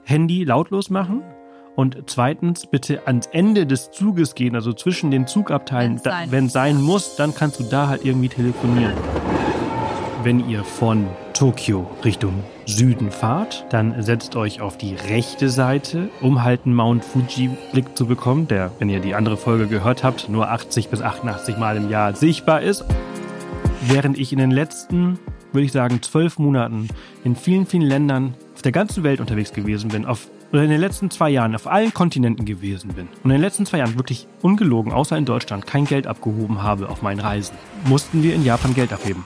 Handy lautlos machen. Und zweitens, bitte ans Ende des Zuges gehen, also zwischen den Zugabteilen. Wenn es sein muss, dann kannst du da halt irgendwie telefonieren. Wenn ihr von Tokio Richtung Süden fahrt, dann setzt euch auf die rechte Seite, um halt einen Mount Fuji-Blick zu bekommen, der, wenn ihr die andere Folge gehört habt, nur 80 bis 88 Mal im Jahr sichtbar ist. Während ich in den letzten, würde ich sagen, 12 Monaten in vielen, vielen Ländern auf der ganzen Welt unterwegs gewesen bin, oder in den letzten 2 Jahren auf allen Kontinenten gewesen bin und in den letzten 2 Jahren wirklich ungelogen, außer in Deutschland, kein Geld abgehoben habe auf meinen Reisen, mussten wir in Japan Geld abheben.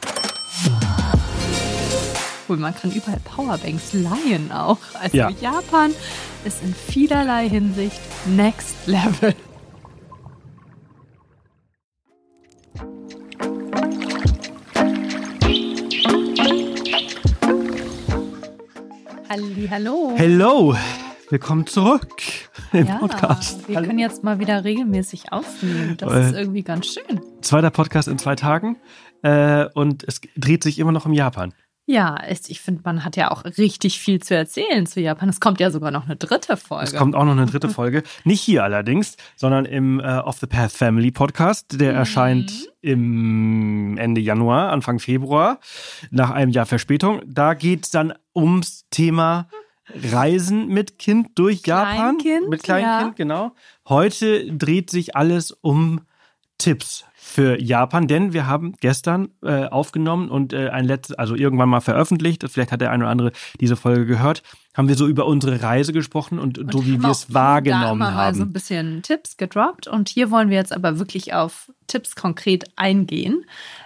Cool, man kann überall Powerbanks leihen auch. Also ja. Japan ist in vielerlei Hinsicht next level. Hallo. Hello, willkommen zurück im Podcast. Wir können jetzt mal wieder regelmäßig aufnehmen. Das ist irgendwie ganz schön. 2. Podcast in 2 Tagen und es dreht sich immer noch um Japan. Ja, ich finde, man hat ja auch richtig viel zu erzählen zu Japan. Es kommt ja sogar noch eine 3. Folge. Es kommt auch noch eine 3. Folge. Nicht hier allerdings, sondern im Off the Path Family Podcast. Der erscheint im Ende Januar, Anfang Februar, nach einem Jahr Verspätung. Da geht es dann ums Thema Reisen mit Kind durch Japan. Mit Kleinkind, genau. Heute dreht sich alles um Tipps für Japan, denn wir haben gestern aufgenommen und also irgendwann mal veröffentlicht, vielleicht hat der eine oder andere diese Folge gehört, haben wir so über unsere Reise gesprochen und so wie wir es wahrgenommen haben. Mal so ein bisschen Tipps gedroppt und hier wollen wir jetzt aber wirklich auf Tipps konkret eingehen.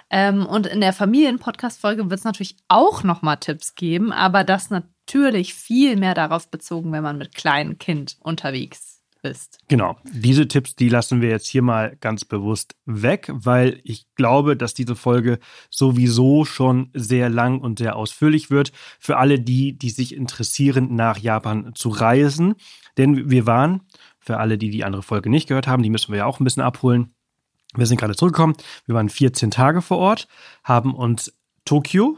Und in der Familien-Podcast-Folge wird es natürlich auch nochmal Tipps geben, aber das natürlich viel mehr darauf bezogen, wenn man mit kleinem Kind unterwegs ist. Genau, diese Tipps, die lassen wir jetzt hier mal ganz bewusst weg, weil ich glaube, dass diese Folge sowieso schon sehr lang und sehr ausführlich wird für alle die sich interessieren, nach Japan zu reisen. Denn wir waren, für alle die andere Folge nicht gehört haben, die müssen wir ja auch ein bisschen abholen. Wir sind gerade zurückgekommen, wir waren 14 Tage vor Ort, haben uns Tokio,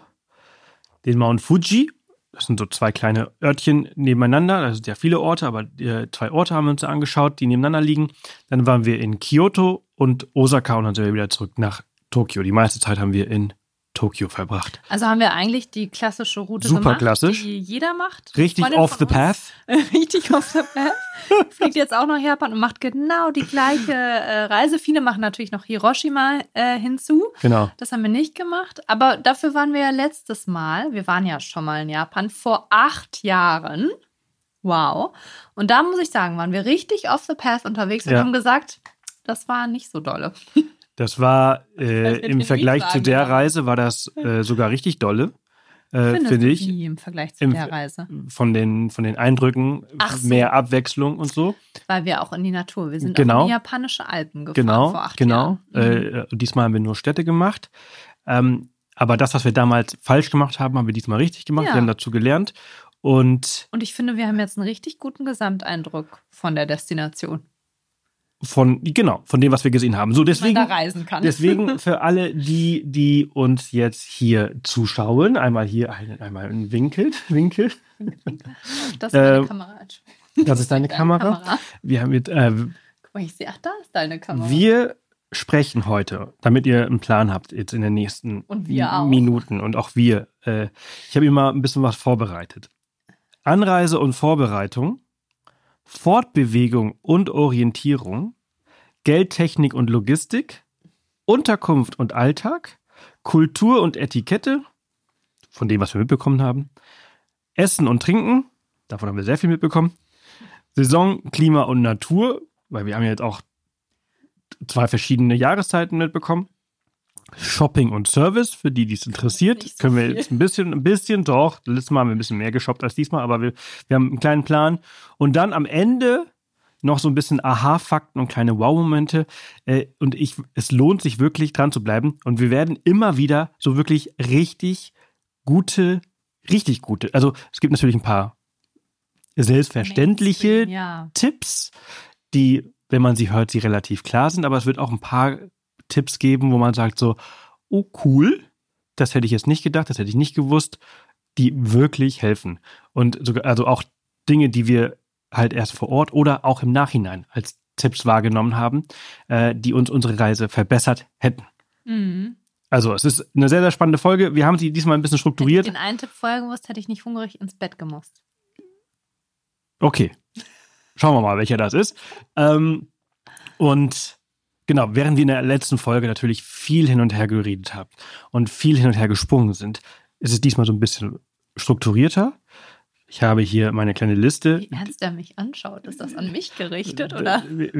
den Mount Fuji, das sind so 2 kleine Örtchen nebeneinander. Das sind ja viele Orte, aber 2 Orte haben wir uns angeschaut, die nebeneinander liegen. Dann waren wir in Kyoto und Osaka und dann sind wir wieder zurück nach Tokio. Die meiste Zeit haben wir in Tokio verbracht. Also haben wir eigentlich die klassische Route super gemacht, klassisch, die jeder macht. Richtig off the path. Richtig off the path. Fliegt jetzt auch nach Japan und macht genau die gleiche Reise. Viele machen natürlich noch Hiroshima hinzu. Genau. Das haben wir nicht gemacht. Aber dafür waren wir ja letztes Mal, wir waren ja schon mal in Japan, vor 8 Jahren. Wow. Und da muss ich sagen, waren wir richtig off the path unterwegs und haben gesagt, das war nicht so dolle. Das war im Vergleich zu der Reise war das sogar richtig dolle, finde ich. Wie im Vergleich zu der Reise? Von den Eindrücken, mehr Abwechslung und so. Weil wir auch in die Natur, wir sind auch in die japanische Alpen gefahren vor 8 Jahren. Diesmal haben wir nur Städte gemacht. Aber das, was wir damals falsch gemacht haben, haben wir diesmal richtig gemacht. Ja. Wir haben dazu gelernt. Und ich finde, wir haben jetzt einen richtig guten Gesamteindruck von der Destination. Von dem, was wir gesehen haben. So, deswegen, man da reisen kann. Deswegen für alle, die uns jetzt hier zuschauen, einmal hier, einmal ein Winkel. Das ist meine Kamera. Das ist deine Kamera. Wir haben jetzt, guck mal, ich sehe, da ist deine Kamera. Wir sprechen heute, damit ihr einen Plan habt, jetzt in den nächsten Minuten und auch wir. Ich habe immer ein bisschen was vorbereitet. Anreise und Vorbereitung, Fortbewegung und Orientierung, Geldtechnik und Logistik, Unterkunft und Alltag, Kultur und Etikette, von dem, was wir mitbekommen haben, Essen und Trinken, davon haben wir sehr viel mitbekommen, Saison, Klima und Natur, weil wir haben ja jetzt auch 2 verschiedene Jahreszeiten mitbekommen, Shopping und Service, für die es interessiert, können wir jetzt ein bisschen, doch, letztes Mal haben wir ein bisschen mehr geshoppt als diesmal, aber wir haben einen kleinen Plan. Und dann am Ende noch so ein bisschen Aha-Fakten und kleine Wow-Momente. Und es lohnt sich wirklich dran zu bleiben. Und wir werden immer wieder so wirklich richtig gute, also es gibt natürlich ein paar selbstverständliche Tipps, die, wenn man sie hört, sie relativ klar sind, aber es wird auch ein paar Tipps geben, wo man sagt so, oh cool, das hätte ich jetzt nicht gedacht, das hätte ich nicht gewusst, die wirklich helfen. Und sogar, also auch Dinge, die wir halt erst vor Ort oder auch im Nachhinein als Tipps wahrgenommen haben, die uns unsere Reise verbessert hätten. Mhm. Also es ist eine sehr, sehr spannende Folge. Wir haben sie diesmal ein bisschen strukturiert. Wenn ich den einen Tipp vorher gewusst, hätte ich nicht hungrig ins Bett gemusst. Okay. Schauen wir mal, welcher das ist. Und genau, während wir in der letzten Folge natürlich viel hin und her geredet haben und viel hin und her gesprungen sind, ist es diesmal so ein bisschen strukturierter. Ich habe hier meine kleine Liste. Wie ernst er mich anschaut, ist das an mich gerichtet, oder?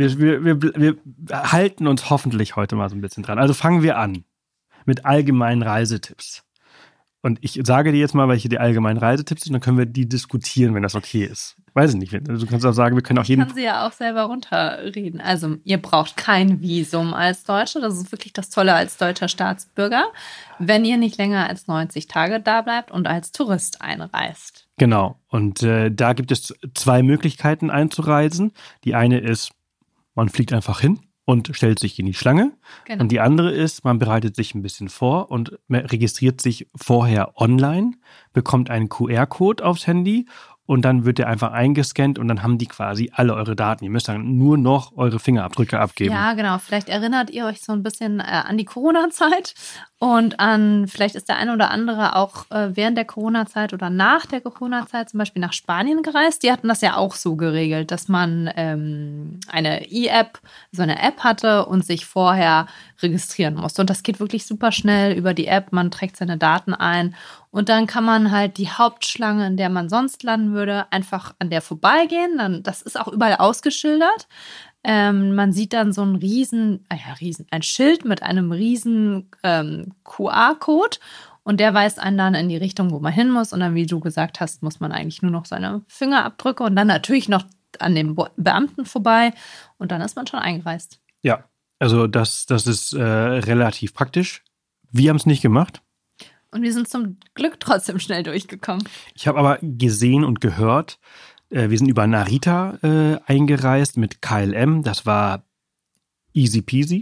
Wir halten uns hoffentlich heute mal so ein bisschen dran. Also fangen wir an mit allgemeinen Reisetipps. Und ich sage dir jetzt mal, welche die allgemeinen Reisetipps sind, dann können wir die diskutieren, wenn das okay ist. Weiß ich nicht. Du kannst auch sagen, wir können auch jeden... Ich kann sie ja auch selber runterreden. Also ihr braucht kein Visum als Deutsche. Das ist wirklich das Tolle als deutscher Staatsbürger, wenn ihr nicht länger als 90 Tage da bleibt und als Tourist einreist. Genau. Und da gibt es 2 Möglichkeiten einzureisen. Die eine ist, man fliegt einfach hin und stellt sich in die Schlange. Genau. Und die andere ist, man bereitet sich ein bisschen vor und registriert sich vorher online, bekommt einen QR-Code aufs Handy und dann wird der einfach eingescannt und dann haben die quasi alle eure Daten. Ihr müsst dann nur noch eure Fingerabdrücke abgeben. Ja, genau. Vielleicht erinnert ihr euch so ein bisschen an die Corona-Zeit und vielleicht ist der eine oder andere auch während der Corona-Zeit oder nach der Corona-Zeit zum Beispiel nach Spanien gereist. Die hatten das ja auch so geregelt, dass man eine E-App, so eine App hatte und sich vorher registrieren musste. Und das geht wirklich super schnell über die App. Man trägt seine Daten ein und dann kann man halt die Hauptschlange, in der man sonst landen würde, einfach an der vorbeigehen. Das ist auch überall ausgeschildert. Man sieht dann so ein ein Schild mit einem riesen QR-Code und der weist einen dann in die Richtung, wo man hin muss. Und dann, wie du gesagt hast, muss man eigentlich nur noch seine Fingerabdrücke und dann natürlich noch an dem Beamten vorbei und dann ist man schon eingereist. Ja, also das ist relativ praktisch. Wir haben es nicht gemacht. Und wir sind zum Glück trotzdem schnell durchgekommen. Ich habe aber gesehen und gehört, wir sind über Narita eingereist mit KLM. Das war easy peasy.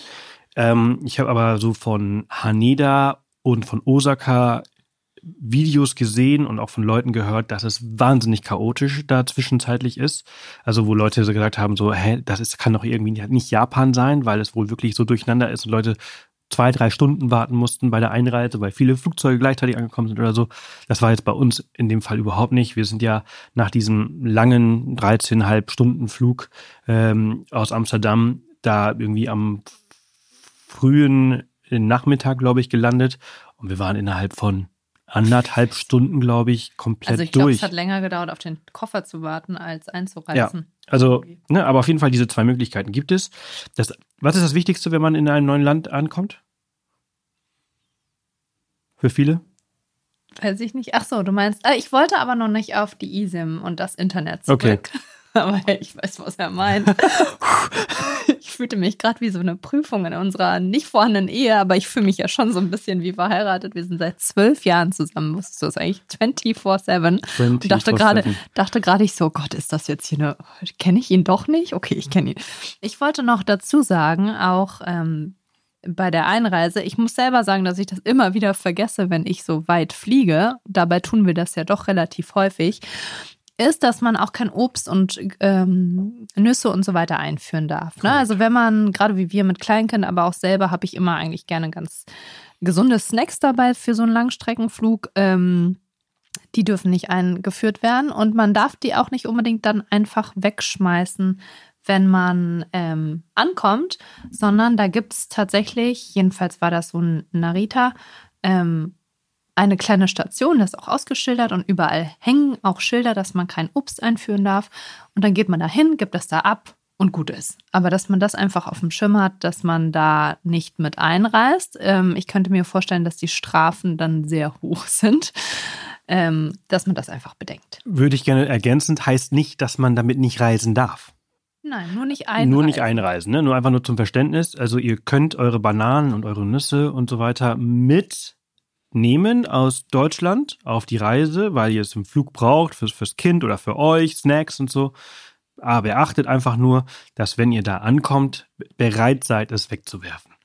Ich habe aber so von Haneda und von Osaka Videos gesehen und auch von Leuten gehört, dass es wahnsinnig chaotisch da zwischenzeitlich ist. Also wo Leute so gesagt haben, so, kann doch irgendwie nicht Japan sein, weil es wohl wirklich so durcheinander ist und Leute 2-3 Stunden warten mussten bei der Einreise, weil viele Flugzeuge gleichzeitig angekommen sind oder so. Das war jetzt bei uns in dem Fall überhaupt nicht. Wir sind ja nach diesem langen 13,5 Stunden Flug aus Amsterdam da irgendwie am frühen Nachmittag, glaube ich, gelandet. Und wir waren innerhalb von 1,5 Stunden, glaube ich, komplett durch. Also ich glaube, es hat länger gedauert, auf den Koffer zu warten, als einzureisen. Ja, also, aber auf jeden Fall diese 2 Möglichkeiten gibt es. Was ist das Wichtigste, wenn man in einem neuen Land ankommt? Für viele? Weiß ich nicht. Ach so, du meinst, ich wollte aber noch nicht auf die eSIM und das Internet zurück. Okay. Aber ich weiß, was er meint. Ich fühlte mich gerade wie so eine Prüfung in unserer nicht vorhandenen Ehe, aber ich fühle mich ja schon so ein bisschen wie verheiratet. Wir sind seit 12 Jahren zusammen. Wusstest du das eigentlich? 24/7. Und dachte gerade ich so, Gott, ist das jetzt hier kenne ich ihn doch nicht? Okay, ich kenne ihn. Ich wollte noch dazu sagen, auch bei der Einreise, ich muss selber sagen, dass ich das immer wieder vergesse, wenn ich so weit fliege. Dabei tun wir das ja doch relativ häufig. Ist, dass man auch kein Obst und Nüsse und so weiter einführen darf. Ne? Also wenn man, gerade wie wir mit Kleinkind, aber auch selber, habe ich immer eigentlich gerne ganz gesunde Snacks dabei für so einen Langstreckenflug. Die dürfen nicht eingeführt werden und man darf die auch nicht unbedingt dann einfach wegschmeißen, wenn man ankommt, sondern da gibt es tatsächlich, jedenfalls war das so ein Narita, eine kleine Station, das ist auch ausgeschildert und überall hängen auch Schilder, dass man kein Obst einführen darf. Und dann geht man da hin, gibt das da ab und gut ist. Aber dass man das einfach auf dem Schirm hat, dass man da nicht mit einreist. Ich könnte mir vorstellen, dass die Strafen dann sehr hoch sind, dass man das einfach bedenkt. Würde ich gerne ergänzend, heißt nicht, dass man damit nicht reisen darf. Nein, nur nicht einreisen. Nur nicht einreisen, ne? Nur einfach nur zum Verständnis. Also ihr könnt eure Bananen und eure Nüsse und so weiter mitnehmen aus Deutschland auf die Reise, weil ihr es im Flug braucht, fürs Kind oder für euch, Snacks und so. Aber beachtet einfach nur, dass wenn ihr da ankommt, bereit seid, es wegzuwerfen.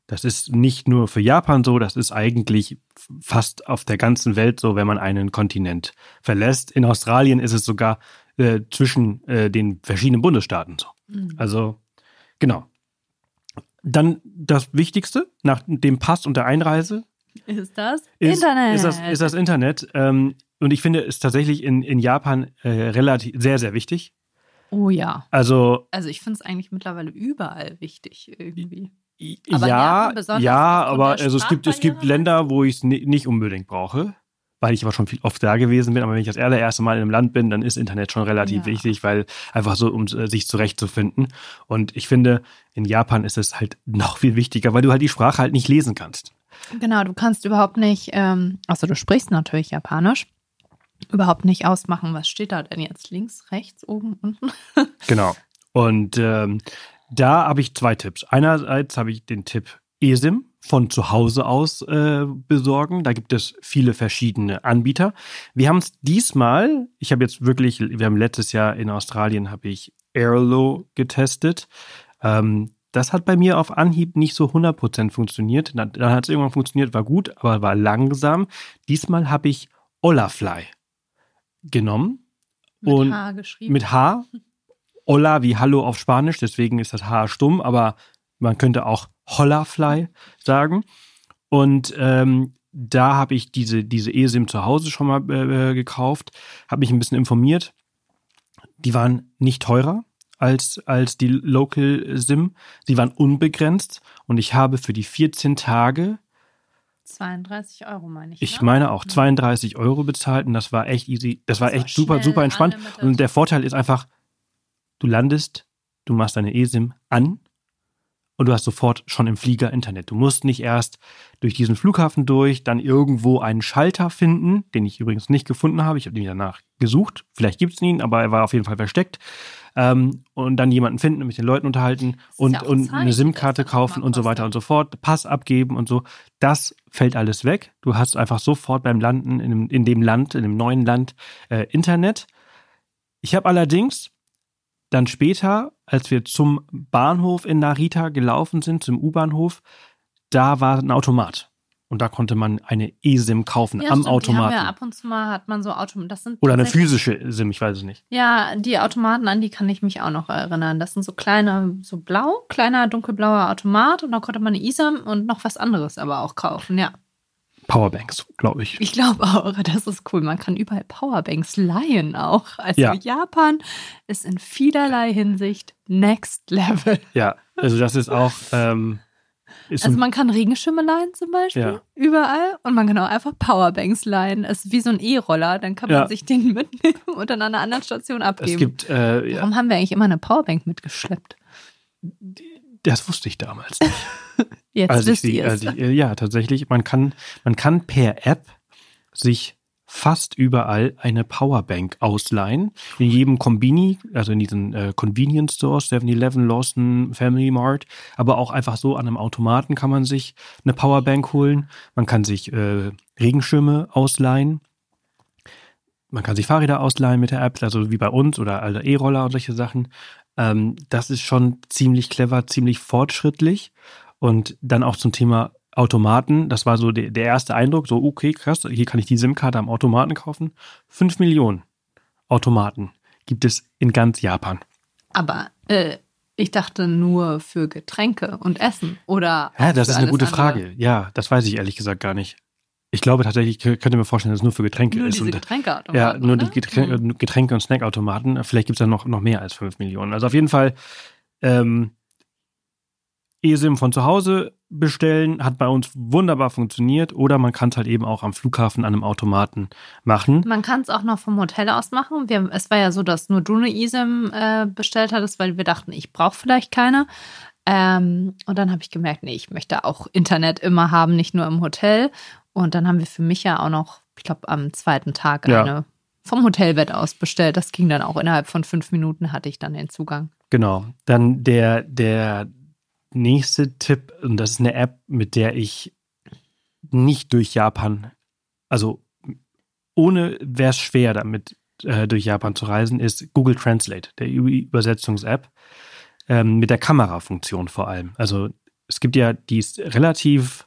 Das ist nicht nur für Japan so, das ist eigentlich fast auf der ganzen Welt so, wenn man einen Kontinent verlässt. In Australien ist es sogar zwischen den verschiedenen Bundesstaaten so. Also, genau. Dann das Wichtigste nach dem Pass und der Einreise ist das Internet. Ist das Internet. Und ich finde es tatsächlich in Japan relativ sehr, sehr wichtig. Oh ja. Also ich finde es eigentlich mittlerweile überall wichtig irgendwie. Aber aber also es gibt Länder, wo ich es nicht unbedingt brauche, weil ich aber schon oft da gewesen bin. Aber wenn ich das allererste Mal in einem Land bin, dann ist Internet schon relativ wichtig, weil einfach so, um sich zurechtzufinden. Und ich finde, in Japan ist es halt noch viel wichtiger, weil du halt die Sprache halt nicht lesen kannst. Genau, du kannst überhaupt nicht, also du sprichst natürlich Japanisch, überhaupt nicht ausmachen, was steht da denn jetzt links, rechts, oben, unten. Genau. Und da habe ich 2 Tipps. Einerseits habe ich den Tipp eSIM von zu Hause aus besorgen. Da gibt es viele verschiedene Anbieter. Wir haben es diesmal, wir haben letztes Jahr in Australien habe ich Airlo getestet. Das hat bei mir auf Anhieb nicht so 100% funktioniert. Dann hat es irgendwann funktioniert, war gut, aber war langsam. Diesmal habe ich Olafly genommen. Mit H geschrieben. Mit H. Hola wie Hallo auf Spanisch, deswegen ist das H stumm, aber man könnte auch Hollafly sagen. Und da habe ich diese eSIM zu Hause schon mal gekauft, habe mich ein bisschen informiert. Die waren nicht teurer als die Local SIM. Sie waren unbegrenzt und ich habe für die 14 Tage 32 Euro meine ich. Ich meine auch 32 Euro bezahlt und das war echt easy. Das war echt super, super entspannt. Und der Vorteil ist einfach, du landest, du machst deine eSIM an und du hast sofort schon im Flieger Internet. Du musst nicht erst durch diesen Flughafen durch, dann irgendwo einen Schalter finden, den ich übrigens nicht gefunden habe. Ich habe den danach gesucht. Vielleicht gibt es ihn, aber er war auf jeden Fall versteckt. Und dann jemanden finden und mit den Leuten unterhalten und eine SIM-Karte kaufen und so weiter und so fort. Pass abgeben und so. Das fällt alles weg. Du hast einfach sofort beim Landen in dem neuen Land Internet. Ich habe allerdings dann später, als wir zum Bahnhof in Narita gelaufen sind, zum U-Bahnhof, da war ein Automat. Und da konnte man eine eSIM kaufen am Automaten. Die haben ab und zu mal hat man so Automaten. Oder eine physische SIM, ich weiß es nicht. Ja, die Automaten, an die kann ich mich auch noch erinnern. Das sind so kleiner dunkelblauer Automat und da konnte man eine eSIM und noch was anderes aber auch kaufen, ja. Powerbanks, glaube ich. Ich glaube auch, das ist cool. Man kann überall Powerbanks leihen auch. Also Japan ist in vielerlei Hinsicht next level. Ja, also das ist auch... also man kann Regenschirme leihen zum Beispiel, überall. Und man kann auch einfach Powerbanks leihen. Es ist wie so ein E-Roller, dann kann man sich den mitnehmen und dann an einer anderen Station abgeben. Warum haben wir eigentlich immer eine Powerbank mitgeschleppt? Das wusste ich damals nicht. Jetzt wisst ihr es. Ja, tatsächlich. Man kann per App sich fast überall eine Powerbank ausleihen. In jedem Kombini, also in diesen Convenience Stores, 7-Eleven, Lawson, Family Mart, aber auch einfach so an einem Automaten kann man sich eine Powerbank holen. Man kann sich Regenschirme ausleihen. Man kann sich Fahrräder ausleihen mit der App, also wie bei uns oder E-Roller und solche Sachen. Das ist schon ziemlich clever, ziemlich fortschrittlich. Und dann auch zum Thema Automaten, das war so der erste Eindruck, so okay, krass, hier kann ich die SIM-Karte am Automaten kaufen. 5 Millionen Automaten gibt es in ganz Japan. Aber ich dachte nur für Getränke und Essen oder ja, das ist eine gute Frage. Ja, das weiß ich ehrlich gesagt gar nicht. Ich glaube tatsächlich, ich könnte mir vorstellen, dass es nur für Getränke ist. Nur diese Getränkeautomaten, ja, nur die Getränke- und Snackautomaten. Vielleicht gibt es da noch mehr als 5 Millionen. Also auf jeden Fall eSIM von zu Hause bestellen, hat bei uns wunderbar funktioniert. Oder man kann es halt eben auch am Flughafen an einem Automaten machen. Man kann es auch noch vom Hotel aus machen. Es war ja so, dass nur du eine eSIM bestellt hattest, weil wir dachten, ich brauche vielleicht keine. Und dann habe ich gemerkt, nee, ich möchte auch Internet immer haben, nicht nur im Hotel. Und dann haben wir für mich ja auch noch, ich glaube, am zweiten Tag eine vom Hotelbett aus bestellt. Das ging dann auch innerhalb von 5 Minuten, hatte ich dann den Zugang. Genau. Dann der nächste Tipp, und das ist eine App, mit der ich nicht durch Japan, also ohne wäre es schwer, damit durch Japan zu reisen, ist Google Translate, der Übersetzungs-App, mit der Kamerafunktion vor allem. Also es gibt ja, die ist relativ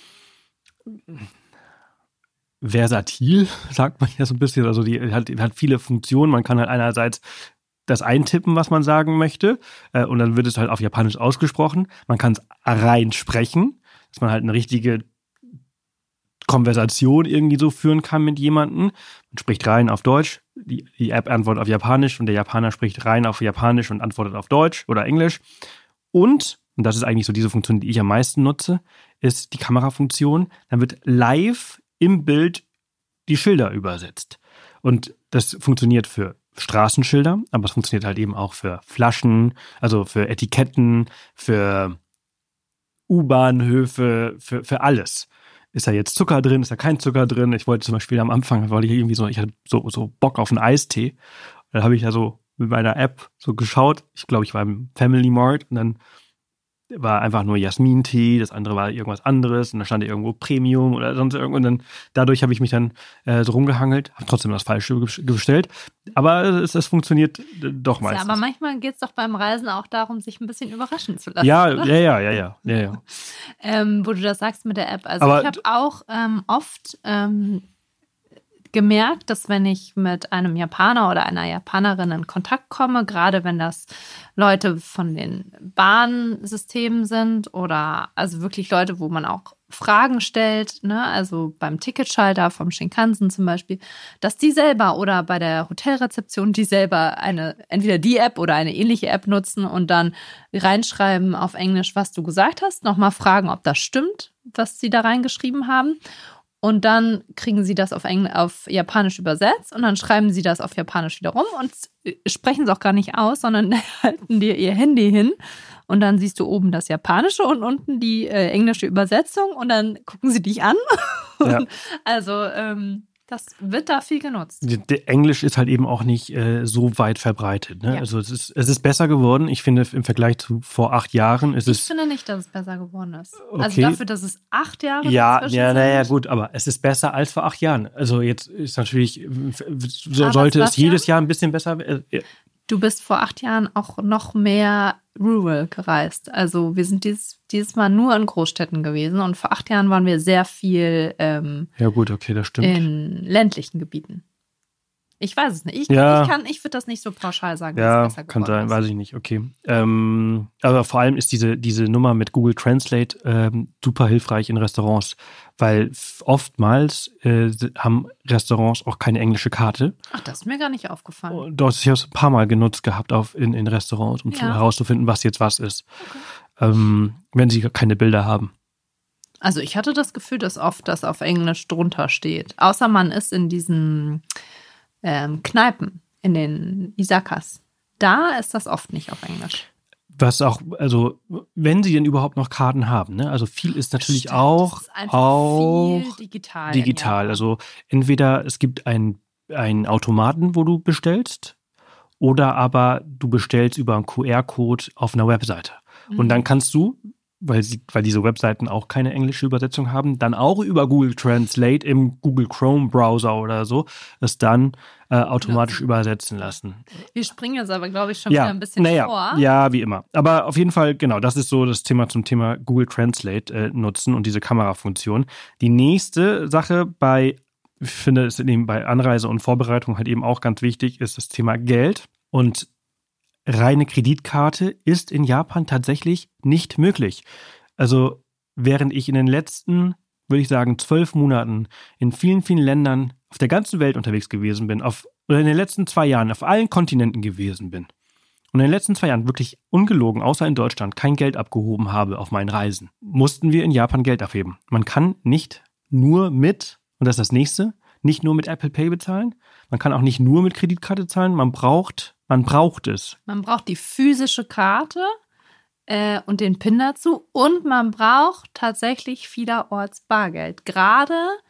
versatil, sagt man ja so ein bisschen. Also die hat viele Funktionen. Man kann halt einerseits das eintippen, was man sagen möchte, und dann wird es halt auf Japanisch ausgesprochen. Man kann es rein sprechen, dass man halt eine richtige Konversation irgendwie so führen kann mit jemandem. Man spricht rein auf Deutsch, die App antwortet auf Japanisch und der Japaner spricht rein auf Japanisch und antwortet auf Deutsch oder Englisch. Und das ist eigentlich so diese Funktion, die ich am meisten nutze, ist die Kamerafunktion. Dann wird live im Bild die Schilder übersetzt. Und das funktioniert für Straßenschilder, aber es funktioniert halt eben auch für Flaschen, also für Etiketten, für U-Bahnhöfe, für alles. Ist da jetzt Zucker drin, ist da kein Zucker drin? Ich wollte zum Beispiel am Anfang, ich hatte so Bock auf einen Eistee. Dann habe ich ja so mit meiner App so geschaut. Ich glaube, ich war im Family Mart und dann war einfach nur Jasmin-Tee, das andere war irgendwas anderes und da stand irgendwo Premium oder sonst irgendwo. Und dann dadurch habe ich mich dann so rumgehangelt, habe trotzdem das Falsche bestellt. Aber es funktioniert doch meistens. Ja, aber manchmal geht es doch beim Reisen auch darum, sich ein bisschen überraschen zu lassen. Ja. Wo du das sagst mit der App. Also aber ich habe auch oft gemerkt, dass wenn ich mit einem Japaner oder einer Japanerin in Kontakt komme, gerade wenn das Leute von den Bahnsystemen sind oder also wirklich Leute, wo man auch Fragen stellt, ne, also beim Ticketschalter vom Shinkansen zum Beispiel, dass die selber oder bei der Hotelrezeption die selber entweder die App oder eine ähnliche App nutzen und dann reinschreiben auf Englisch, was du gesagt hast, nochmal fragen, ob das stimmt, was sie da reingeschrieben haben. Und dann kriegen sie das auf Japanisch übersetzt und dann schreiben sie das auf Japanisch wieder rum und sprechen es auch gar nicht aus, sondern halten dir ihr Handy hin und dann siehst du oben das Japanische und unten die englische Übersetzung und dann gucken sie dich an. Ja. Also das wird da viel genutzt. Englisch ist halt eben auch nicht so weit verbreitet. Ne? Ja. Also es ist besser geworden. Ich finde, im Vergleich zu vor 8 Jahren ist es... Ich finde nicht, dass es besser geworden ist. Okay. Also dafür, dass es 8 Jahre naja, gut, aber es ist besser als vor 8 Jahren. Also jetzt ist natürlich, sollte es jedes Jahr ein bisschen besser... Du bist vor 8 Jahren auch noch mehr rural gereist. Also wir sind dieses Mal nur in Großstädten gewesen und vor 8 Jahren waren wir sehr viel ja gut, okay, das stimmt. In ländlichen Gebieten. Ich weiß es nicht. Ich würde das nicht so pauschal sagen, dass es besser geworden ist. Ja, kann sein, weiß ich nicht, okay. Aber vor allem ist diese Nummer mit Google Translate super hilfreich in Restaurants, weil oftmals haben Restaurants auch keine englische Karte. Ach, das ist mir gar nicht aufgefallen. Das habe ich ein paar Mal genutzt gehabt in Restaurants, um herauszufinden, was jetzt was ist. Okay. Wenn sie keine Bilder haben. Also ich hatte das Gefühl, dass oft das auf Englisch drunter steht. Außer man ist in diesen Kneipen, in den Isakas. Da ist das oft nicht auf Englisch. Was auch, also wenn sie denn überhaupt noch Karten haben, ne? Also viel ist natürlich auch viel digital. Also entweder es gibt einen Automaten, wo du bestellst, oder aber du bestellst über einen QR-Code auf einer Webseite. Mhm. Und dann kannst du, weil diese Webseiten auch keine englische Übersetzung haben, dann auch über Google Translate im Google Chrome Browser oder so es dann automatisch übersetzen lassen. Wir springen jetzt aber, glaube ich, schon wieder ein bisschen vor. Ja, wie immer. Aber auf jeden Fall, genau, das ist so das Thema zum Thema Google Translate nutzen und diese Kamerafunktion. Die nächste Sache ich finde es eben bei Anreise und Vorbereitung halt eben auch ganz wichtig, ist das Thema Geld. Und reine Kreditkarte ist in Japan tatsächlich nicht möglich. Also während ich in den letzten, würde ich sagen, 12 Monaten in vielen, vielen Ländern auf der ganzen Welt unterwegs gewesen bin, oder in den letzten 2 Jahren auf allen Kontinenten gewesen bin und in den letzten 2 Jahren wirklich ungelogen, außer in Deutschland, kein Geld abgehoben habe auf meinen Reisen, mussten wir in Japan Geld abheben. Man kann nicht nur und das ist das nächste, nicht nur mit Apple Pay bezahlen, man kann auch nicht nur mit Kreditkarte zahlen, man braucht es. Man braucht die physische Karte und den PIN dazu und man braucht tatsächlich vielerorts Bargeld. Gerade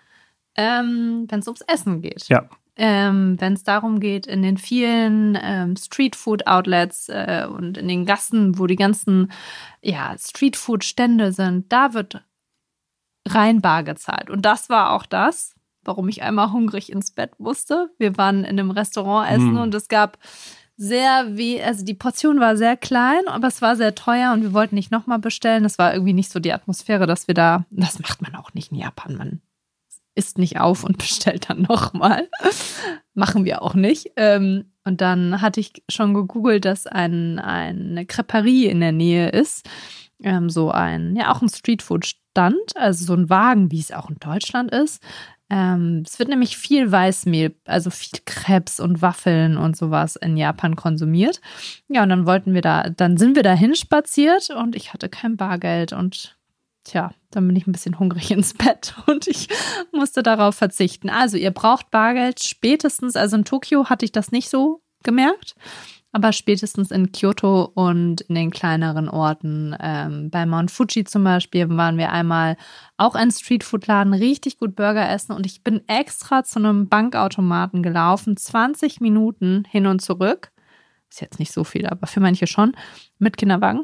wenn es ums Essen geht. Ja. Wenn es darum geht, in den vielen Streetfood-Outlets und in den Gassen, wo die ganzen Streetfood-Stände sind, da wird rein bar gezahlt. Und das war auch das, warum ich einmal hungrig ins Bett musste. Wir waren in einem Restaurant essen und es gab also die Portion war sehr klein, aber es war sehr teuer und wir wollten nicht nochmal bestellen. Das war irgendwie nicht so die Atmosphäre, dass wir das macht man auch nicht in Japan, man isst nicht auf und bestellt dann nochmal. Machen wir auch nicht. Und dann hatte ich schon gegoogelt, dass eine Creperie in der Nähe ist. So auch ein Streetfood-Stand, also so ein Wagen, wie es auch in Deutschland ist. Es wird nämlich viel Weißmehl, also viel Crepes und Waffeln und sowas in Japan konsumiert. Ja, und dann sind wir dahin spaziert und ich hatte kein Bargeld und dann bin ich ein bisschen hungrig ins Bett und ich musste darauf verzichten. Also ihr braucht Bargeld spätestens, also in Tokio hatte ich das nicht so gemerkt, aber spätestens in Kyoto und in den kleineren Orten, bei Mount Fuji zum Beispiel, waren wir einmal auch ein Streetfood-Laden, richtig gut Burger essen und ich bin extra zu einem Bankautomaten gelaufen, 20 Minuten hin und zurück, ist jetzt nicht so viel, aber für manche schon, mit Kinderwagen,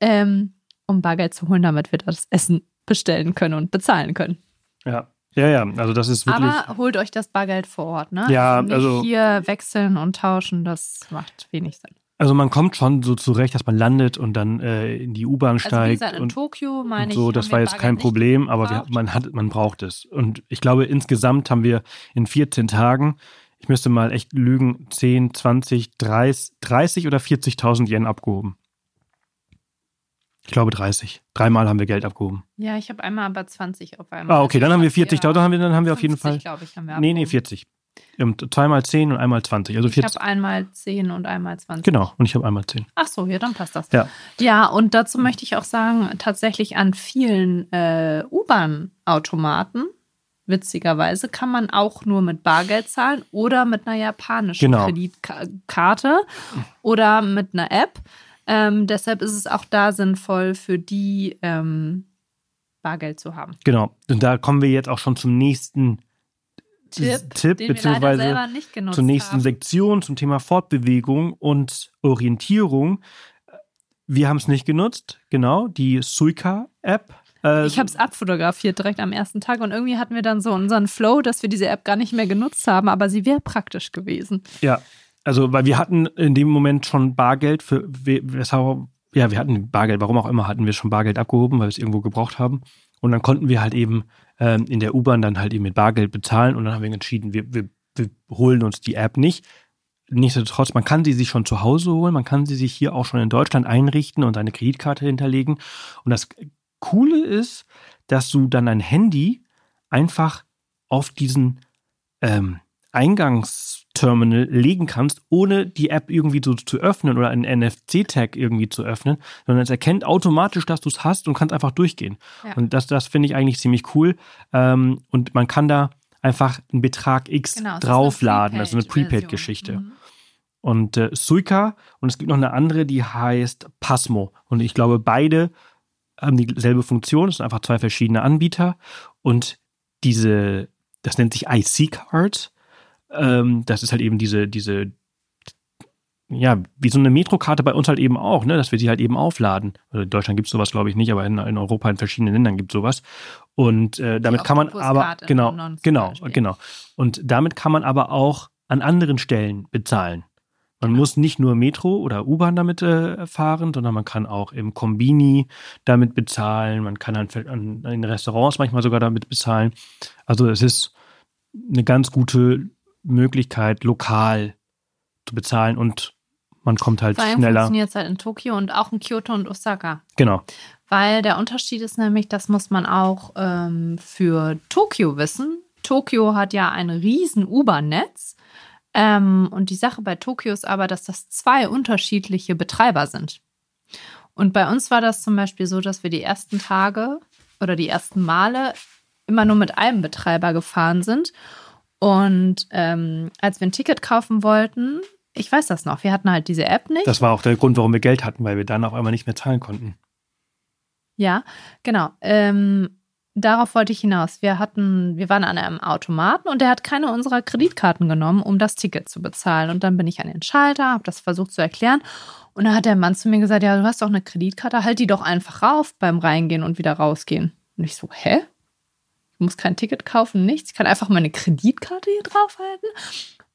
um Bargeld zu holen, damit wir das Essen bestellen können und bezahlen können. Ja, also das ist wirklich... Aber holt euch das Bargeld vor Ort, ne? Ja, nicht also hier wechseln und tauschen, das macht wenig Sinn. Also man kommt schon so zurecht, dass man landet und dann in die U-Bahn steigt. Also wie gesagt, in Tokio, meine ich, so, das war jetzt kein Problem, aber man braucht es. Und ich glaube, insgesamt haben wir in 14 Tagen, ich müsste mal echt lügen, 10, 20, 30 oder 40.000 Yen abgehoben. Ich glaube 30. 3-mal haben wir Geld abgehoben. Ja, ich habe einmal aber 20 auf einmal. Okay, dann haben wir 40.000, dann haben wir auf jeden Fall. 50, glaube ich, haben wir abgehoben. Nee, 40. 2-mal 10 und einmal 20. Also 40. Ich habe einmal 10 und einmal 20. Genau, und ich habe einmal 10. Ach so, ja, dann passt das. Ja, und dazu möchte ich auch sagen, tatsächlich an vielen U-Bahn-Automaten, witzigerweise, kann man auch nur mit Bargeld zahlen oder mit einer japanischen Kreditkarte oder mit einer App. Deshalb ist es auch da sinnvoll, für die Bargeld zu haben. Genau, und da kommen wir jetzt auch schon zum nächsten Tipp beziehungsweise zur nächsten Sektion zum Thema Fortbewegung und Orientierung. Wir haben es nicht genutzt, genau, die Suica-App. Ich habe es abfotografiert direkt am ersten Tag und irgendwie hatten wir dann so unseren Flow, dass wir diese App gar nicht mehr genutzt haben, aber sie wäre praktisch gewesen. Ja, also weil wir hatten in dem Moment schon Bargeld wir hatten Bargeld, warum auch immer hatten wir schon Bargeld abgehoben, weil wir es irgendwo gebraucht haben. Und dann konnten wir halt eben in der U-Bahn dann halt eben mit Bargeld bezahlen und dann haben wir entschieden, wir holen uns die App nicht. Nichtsdestotrotz, man kann sie sich schon zu Hause holen, man kann sie sich hier auch schon in Deutschland einrichten und eine Kreditkarte hinterlegen. Und das Coole ist, dass du dann ein Handy einfach auf diesen Eingangsterminal legen kannst, ohne die App irgendwie so zu öffnen oder einen NFC-Tag irgendwie zu öffnen, sondern es erkennt automatisch, dass du es hast und kannst einfach durchgehen. Ja. Und das finde ich eigentlich ziemlich cool. Und man kann da einfach einen Betrag X draufladen. Das ist eine Prepaid-Geschichte. Mhm. Und Suica und es gibt noch eine andere, die heißt Pasmo. Und ich glaube, beide haben dieselbe Funktion. Es sind einfach 2 verschiedene Anbieter. Und das nennt sich IC-Card. Das ist halt eben diese, wie so eine Metrokarte bei uns halt eben auch, ne, dass wir sie halt eben aufladen. Also in Deutschland gibt es sowas, glaube ich, nicht, aber in Europa, in verschiedenen Ländern gibt es sowas. Und damit kann man aber, genau. Und damit kann man aber auch an anderen Stellen bezahlen. Man muss nicht nur Metro oder U-Bahn damit fahren, sondern man kann auch im Kombini damit bezahlen. Man kann an den Restaurants manchmal sogar damit bezahlen. Also es ist eine ganz gute Möglichkeit, lokal zu bezahlen und man kommt halt schneller. Funktioniert es halt in Tokio und auch in Kyoto und Osaka. Genau. Weil der Unterschied ist nämlich, das muss man auch für Tokio wissen. Tokio hat ja ein riesen U-Bahn-Netz und die Sache bei Tokio ist aber, dass das 2 unterschiedliche Betreiber sind. Und bei uns war das zum Beispiel so, dass wir die ersten Tage oder die ersten Male immer nur mit einem Betreiber gefahren sind. Und als wir ein Ticket kaufen wollten, ich weiß das noch, wir hatten halt diese App nicht. Das war auch der Grund, warum wir Geld hatten, weil wir dann auf einmal nicht mehr zahlen konnten. Ja, genau. Darauf wollte ich hinaus. Wir waren an einem Automaten und der hat keine unserer Kreditkarten genommen, um das Ticket zu bezahlen. Und dann bin ich an den Schalter, habe das versucht zu erklären. Und dann hat der Mann zu mir gesagt, ja, du hast doch eine Kreditkarte, halt die doch einfach rauf beim Reingehen und wieder rausgehen. Und ich so, hä? Ich muss kein Ticket kaufen, nichts. Ich kann einfach meine Kreditkarte hier draufhalten.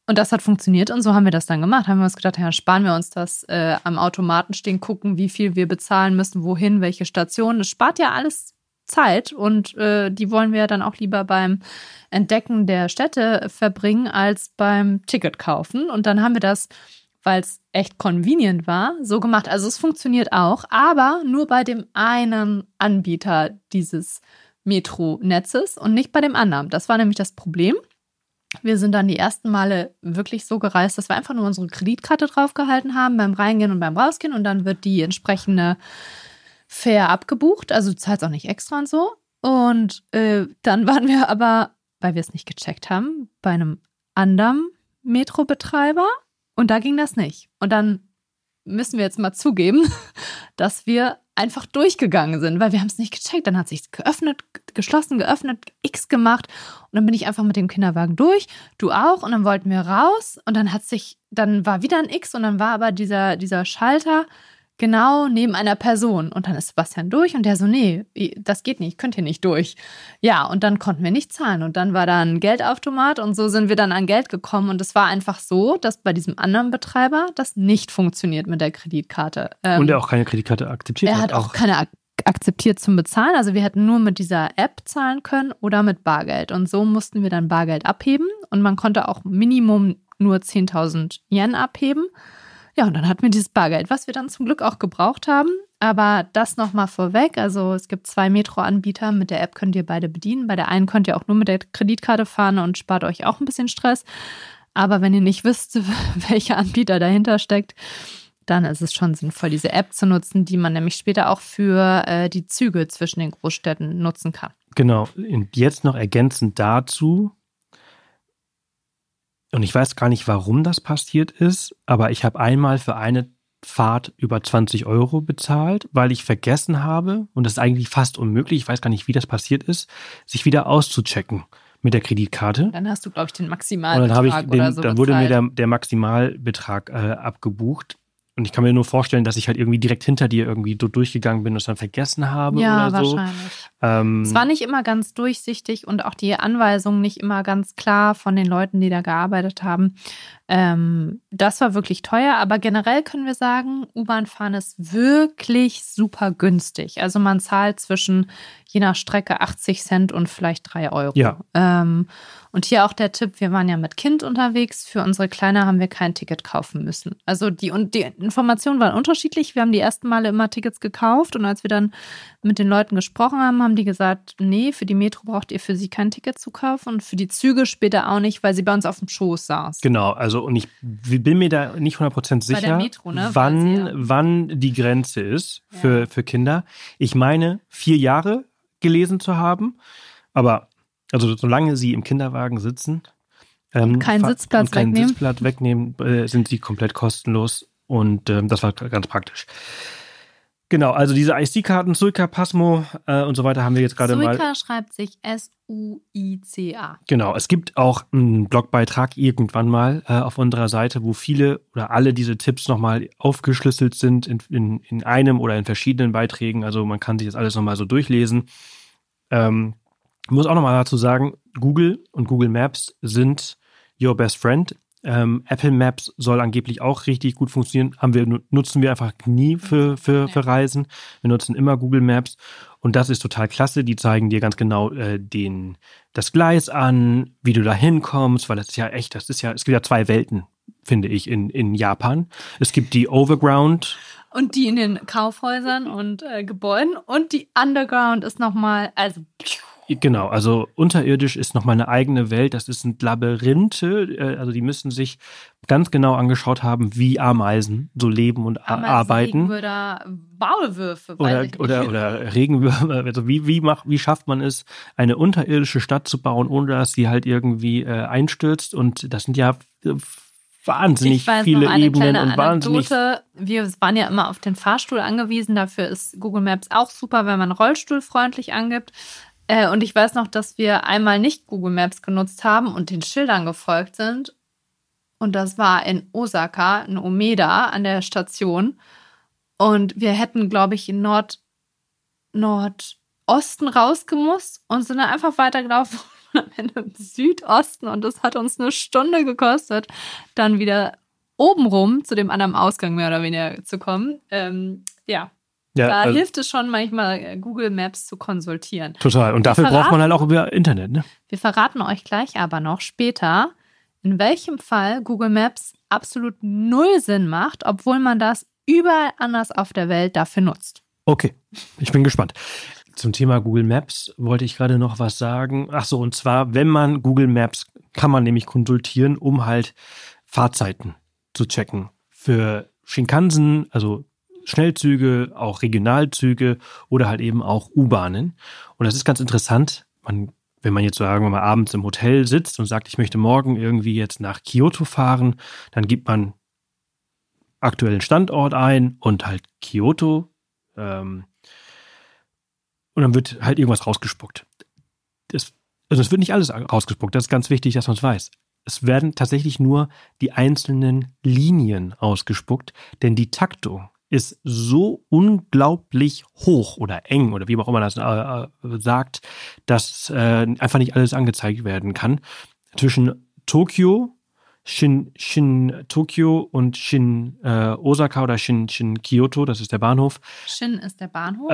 Und das hat funktioniert und so haben wir das dann gemacht. Haben wir uns gedacht, ja, sparen wir uns das am Automaten stehen, gucken, wie viel wir bezahlen müssen, wohin, welche Station. Das spart ja alles Zeit und die wollen wir dann auch lieber beim Entdecken der Städte verbringen als beim Ticket kaufen. Und dann haben wir das, weil es echt convenient war, so gemacht. Also es funktioniert auch, aber nur bei dem einen Anbieter dieses Metro-Netzes und nicht bei dem anderen. Das war nämlich das Problem. Wir sind dann die ersten Male wirklich so gereist, dass wir einfach nur unsere Kreditkarte draufgehalten haben beim Reingehen und beim Rausgehen und dann wird die entsprechende Fare abgebucht. Also du zahlst auch nicht extra und so. Und dann waren wir aber, weil wir es nicht gecheckt haben, bei einem anderen Metro-Betreiber und da ging das nicht. Und dann müssen wir jetzt mal zugeben, dass wir einfach durchgegangen sind, weil wir haben es nicht gecheckt. Dann hat sich geöffnet, geschlossen, geöffnet, X gemacht und dann bin ich einfach mit dem Kinderwagen durch, du auch und dann wollten wir raus und dann war wieder ein X und dann war aber dieser Schalter genau neben einer Person und dann ist Sebastian durch und der so, nee, das geht nicht, könnt ihr nicht durch. Ja, und dann konnten wir nicht zahlen und dann war da ein Geldautomat und so sind wir dann an Geld gekommen und es war einfach so, dass bei diesem anderen Betreiber das nicht funktioniert mit der Kreditkarte. Und er auch keine Kreditkarte akzeptiert hat. Er hat auch keine akzeptiert zum Bezahlen, also wir hätten nur mit dieser App zahlen können oder mit Bargeld und so mussten wir dann Bargeld abheben und man konnte auch Minimum nur 10.000 Yen abheben. Ja, und dann hatten wir dieses Bargeld, was wir dann zum Glück auch gebraucht haben. Aber das nochmal vorweg. Also es gibt 2 Metro-Anbieter. Mit der App könnt ihr beide bedienen. Bei der einen könnt ihr auch nur mit der Kreditkarte fahren und spart euch auch ein bisschen Stress. Aber wenn ihr nicht wisst, welcher Anbieter dahinter steckt, dann ist es schon sinnvoll, diese App zu nutzen, die man nämlich später auch für die Züge zwischen den Großstädten nutzen kann. Genau. Und jetzt noch ergänzend dazu, und ich weiß gar nicht, warum das passiert ist, aber ich habe einmal für eine Fahrt über 20 € bezahlt, weil ich vergessen habe, und das ist eigentlich fast unmöglich, ich weiß gar nicht, wie das passiert ist, sich wieder auszuchecken mit der Kreditkarte. Dann hast du, glaube ich, den Maximalbetrag oder so dann wurde mir der Maximalbetrag abgebucht. Und ich kann mir nur vorstellen, dass ich halt irgendwie direkt hinter dir irgendwie durchgegangen bin und es dann vergessen habe oder so. Ja, wahrscheinlich. Es war nicht immer ganz durchsichtig und auch die Anweisungen nicht immer ganz klar von den Leuten, die da gearbeitet haben. Das war wirklich teuer, aber generell können wir sagen, U-Bahn fahren ist wirklich super günstig. Also man zahlt zwischen je nach Strecke 80 Cent und vielleicht 3 €. Ja. Und hier auch der Tipp, wir waren ja mit Kind unterwegs. Für unsere Kleine haben wir kein Ticket kaufen müssen. Also die Informationen waren unterschiedlich. Wir haben die ersten Male immer Tickets gekauft und als wir dann mit den Leuten gesprochen haben, haben die gesagt, nee, für die Metro braucht ihr für sie kein Ticket zu kaufen und für die Züge später auch nicht, weil sie bei uns auf dem Schoß saß. Genau, also und ich bin mir da nicht 100% sicher, bei der Metro, ne? wann die Grenze ist für Kinder. Ich meine, 4 Jahre gelesen zu haben, aber also solange sie im Kinderwagen sitzen keinen Sitzplatz wegnehmen, sind sie komplett kostenlos und das war ganz praktisch. Genau, also diese IC-Karten, Suica, Pasmo und so weiter haben wir jetzt gerade mal. Suica schreibt sich S-U-I-C-A. Genau, es gibt auch einen Blogbeitrag irgendwann mal auf unserer Seite, wo viele oder alle diese Tipps nochmal aufgeschlüsselt sind in einem oder in verschiedenen Beiträgen. Also man kann sich das alles nochmal so durchlesen. Ich muss auch nochmal dazu sagen, Google und Google Maps sind your best friend. Apple Maps soll angeblich auch richtig gut funktionieren. Nutzen wir einfach nie für Reisen. Wir nutzen immer Google Maps und das ist total klasse. Die zeigen dir ganz genau das Gleis an, wie du da hinkommst, weil es gibt ja 2 Welten, finde ich, in Japan. Es gibt die Overground. Und die in den Kaufhäusern und Gebäuden und die Underground ist nochmal, also Genau, also unterirdisch ist nochmal eine eigene Welt. Das sind Labyrinthe, also die müssen sich ganz genau angeschaut haben, wie Ameisen so leben und arbeiten. Oder Maulwürfe. Oder Regenwürmer. Also wie schafft man es, eine unterirdische Stadt zu bauen, ohne dass sie halt irgendwie einstürzt? Und das sind ja wahnsinnig viele Ebenen und wahnsinnig. Wir waren ja immer auf den Fahrstuhl angewiesen. Dafür ist Google Maps auch super, wenn man rollstuhlfreundlich angibt. Und ich weiß noch, dass wir einmal nicht Google Maps genutzt haben und den Schildern gefolgt sind. Und das war in Osaka, in Umeda an der Station. Und wir hätten, glaube ich, in Nordosten rausgemusst und sind dann einfach weitergelaufen am Ende im Südosten und das hat uns eine Stunde gekostet, dann wieder obenrum zu dem anderen Ausgang mehr oder weniger zu kommen. Da hilft es schon manchmal, Google Maps zu konsultieren. Total. Und dafür braucht man halt auch über Internet, ne? Wir verraten euch gleich aber noch später, in welchem Fall Google Maps absolut null Sinn macht, obwohl man das überall anders auf der Welt dafür nutzt. Okay, ich bin gespannt. Zum Thema Google Maps wollte ich gerade noch was sagen. Ach so, und zwar, wenn man Google Maps, kann man nämlich konsultieren, um halt Fahrzeiten zu checken. Für Shinkansen, also Schnellzüge, auch Regionalzüge oder halt eben auch U-Bahnen. Und das ist ganz interessant, wenn man jetzt sagen wir mal abends im Hotel sitzt und sagt, ich möchte morgen irgendwie jetzt nach Kyoto fahren, dann gibt man aktuellen Standort ein und halt Kyoto und dann wird halt irgendwas rausgespuckt. Es wird nicht alles rausgespuckt, das ist ganz wichtig, dass man es weiß. Es werden tatsächlich nur die einzelnen Linien ausgespuckt, denn die Taktung ist so unglaublich hoch oder eng oder wie auch immer das sagt, dass einfach nicht alles angezeigt werden kann. Zwischen Tokio, Shin Tokio und Shin Osaka oder Shin Kyoto, das ist der Bahnhof. Shin ist der Bahnhof.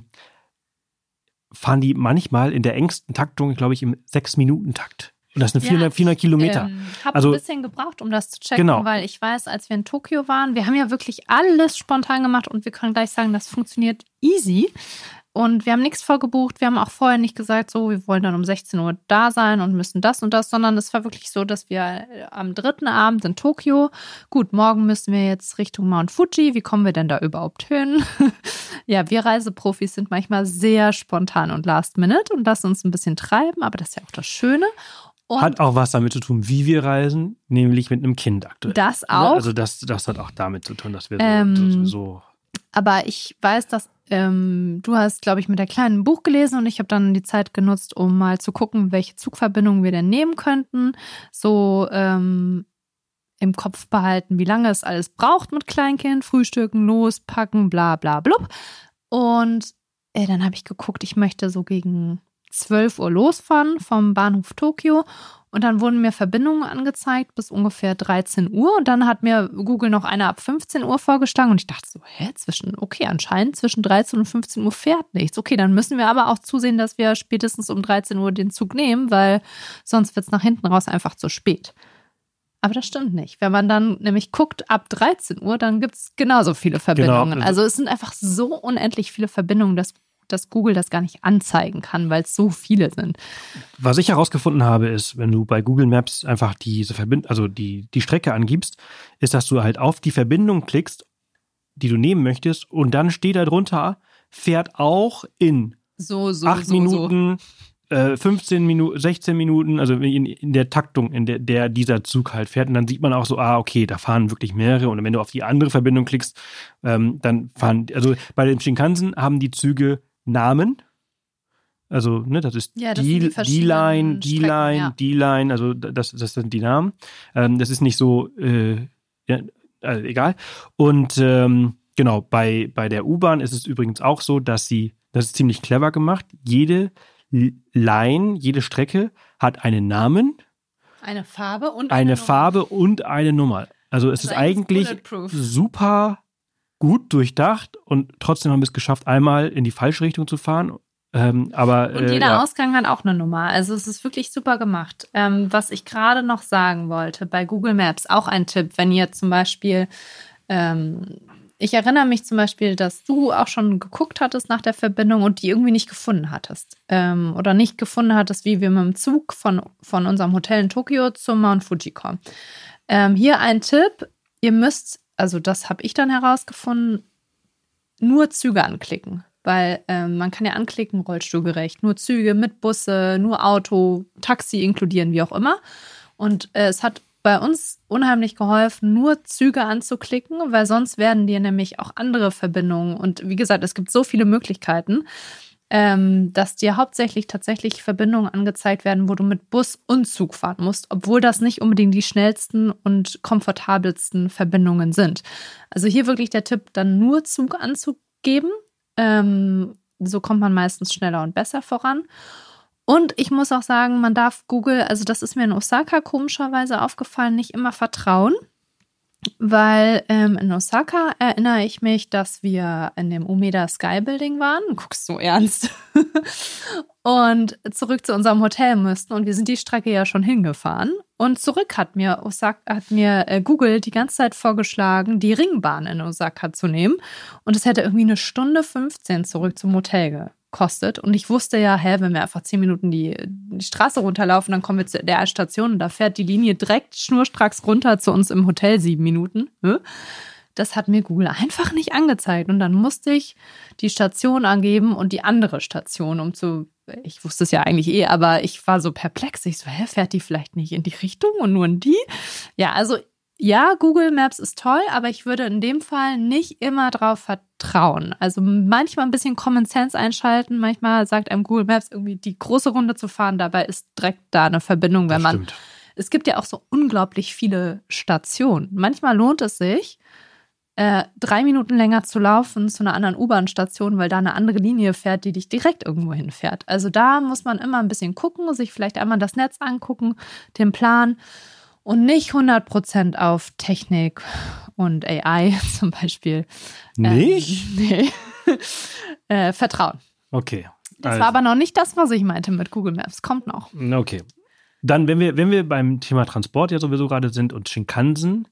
Fahren die manchmal in der engsten Taktung, glaube ich, im 6-Minuten-Takt. Und das sind 400 Kilometer. Ich habe ein bisschen gebraucht, um das zu checken, weil ich weiß, als wir in Tokio waren, wir haben ja wirklich alles spontan gemacht und wir können gleich sagen, das funktioniert easy. Und wir haben nichts vorgebucht. Wir haben auch vorher nicht gesagt, so, wir wollen dann um 16 Uhr da sein und müssen das und das, sondern es war wirklich so, dass wir am 3. Abend in Tokio, gut, morgen müssen wir jetzt Richtung Mount Fuji. Wie kommen wir denn da überhaupt hin? Ja, wir Reiseprofis sind manchmal sehr spontan und last minute und lassen uns ein bisschen treiben, aber das ist ja auch das Schöne. Und hat auch was damit zu tun, wie wir reisen, nämlich mit einem Kind aktuell. Das auch. Also das hat auch damit zu tun, dass wir so. Aber ich weiß, dass du hast, glaube ich, mit der Kleinen ein Buch gelesen und ich habe dann die Zeit genutzt, um mal zu gucken, welche Zugverbindungen wir denn nehmen könnten. So im Kopf behalten, wie lange es alles braucht mit Kleinkind, frühstücken, lospacken, bla bla blub. Und dann habe ich geguckt, ich möchte so gegen 12 Uhr losfahren vom Bahnhof Tokio und dann wurden mir Verbindungen angezeigt bis ungefähr 13 Uhr und dann hat mir Google noch eine ab 15 Uhr vorgeschlagen und ich dachte so, anscheinend zwischen 13 und 15 Uhr fährt nichts. Okay, dann müssen wir aber auch zusehen, dass wir spätestens um 13 Uhr den Zug nehmen, weil sonst wird es nach hinten raus einfach zu spät. Aber das stimmt nicht. Wenn man dann nämlich guckt, ab 13 Uhr, dann gibt es genauso viele Verbindungen. Genau. Also es sind einfach so unendlich viele Verbindungen, dass Google das gar nicht anzeigen kann, weil es so viele sind. Was ich herausgefunden habe, ist, wenn du bei Google Maps einfach die Strecke angibst, ist, dass du halt auf die Verbindung klickst, die du nehmen möchtest und dann steht da drunter, fährt auch in 8 Minuten, 15 Minuten, 16 Minuten, also in der Taktung, in der dieser Zug halt fährt. Und dann sieht man auch so, okay, da fahren wirklich mehrere. Und wenn du auf die andere Verbindung klickst, dann fahren, also bei den Shinkansen haben die Züge Namen. Also, ne, das ist die Line, also das sind die Namen. Das ist nicht so, also egal. Und genau, bei der U-Bahn ist es übrigens auch so, das ist ziemlich clever gemacht. Jede Line, jede Strecke hat einen Namen, eine Farbe und eine Nummer. Also es ist eigentlich super gut durchdacht und trotzdem haben wir es geschafft, einmal in die falsche Richtung zu fahren. Und jeder Ausgang hat auch eine Nummer. Also es ist wirklich super gemacht. Was ich gerade noch sagen wollte, bei Google Maps auch ein Tipp, wenn ihr zum Beispiel ich erinnere mich zum Beispiel, dass du auch schon geguckt hattest nach der Verbindung und die irgendwie nicht gefunden hattest. Oder nicht gefunden hattest, wie wir mit dem Zug von unserem Hotel in Tokio zum Mount Fuji kommen. Hier ein Tipp. Ihr müsst, also das habe ich dann herausgefunden, nur Züge anklicken. Weil man kann ja anklicken, rollstuhlgerecht. Nur Züge mit Busse, nur Auto, Taxi inkludieren, wie auch immer. Und es hat bei uns unheimlich geholfen, nur Züge anzuklicken, weil sonst werden dir nämlich auch andere Verbindungen und wie gesagt, es gibt so viele Möglichkeiten, dass dir hauptsächlich tatsächlich Verbindungen angezeigt werden, wo du mit Bus und Zug fahren musst, obwohl das nicht unbedingt die schnellsten und komfortabelsten Verbindungen sind. Also hier wirklich der Tipp, dann nur Zug anzugeben. So kommt man meistens schneller und besser voran. Und ich muss auch sagen, man darf Google, also das ist mir in Osaka komischerweise aufgefallen, nicht immer vertrauen. Weil in Osaka erinnere ich mich, dass wir in dem Umeda Sky Building waren. Du guckst so ernst. Und zurück zu unserem Hotel mussten. Und wir sind die Strecke ja schon hingefahren. Und zurück hat mir Google die ganze Zeit vorgeschlagen, die Ringbahn in Osaka zu nehmen. Und es hätte irgendwie 1:15 zurück zum Hotel gekostet. Und ich wusste ja, wenn wir einfach 10 Minuten die Straße runterlaufen, dann kommen wir zu der Station und da fährt die Linie direkt schnurstracks runter zu uns im Hotel 7 Minuten. Das hat mir Google einfach nicht angezeigt. Und dann musste ich die Station angeben und die andere Station, ich wusste es ja eigentlich aber ich war so perplex. Ich so, fährt die vielleicht nicht in die Richtung und nur in die? Ja, also ja, Google Maps ist toll, aber ich würde in dem Fall nicht immer drauf vertrauen. Also manchmal ein bisschen Common Sense einschalten. Manchmal sagt einem Google Maps irgendwie die große Runde zu fahren. Dabei ist direkt da eine Verbindung, wenn man. Stimmt. Es gibt ja auch so unglaublich viele Stationen. Manchmal lohnt es sich, 3 Minuten länger zu laufen zu einer anderen U-Bahn-Station, weil da eine andere Linie fährt, die dich direkt irgendwo hinfährt. Also da muss man immer ein bisschen gucken, sich vielleicht einmal das Netz angucken, den Plan. Und nicht 100% auf Technik und AI zum Beispiel. Nicht? Nee. Vertrauen. Okay. Das war aber noch nicht das, was ich meinte mit Google Maps. Kommt noch. Okay. Dann, wenn wir beim Thema Transport ja sowieso gerade sind und Shinkansen,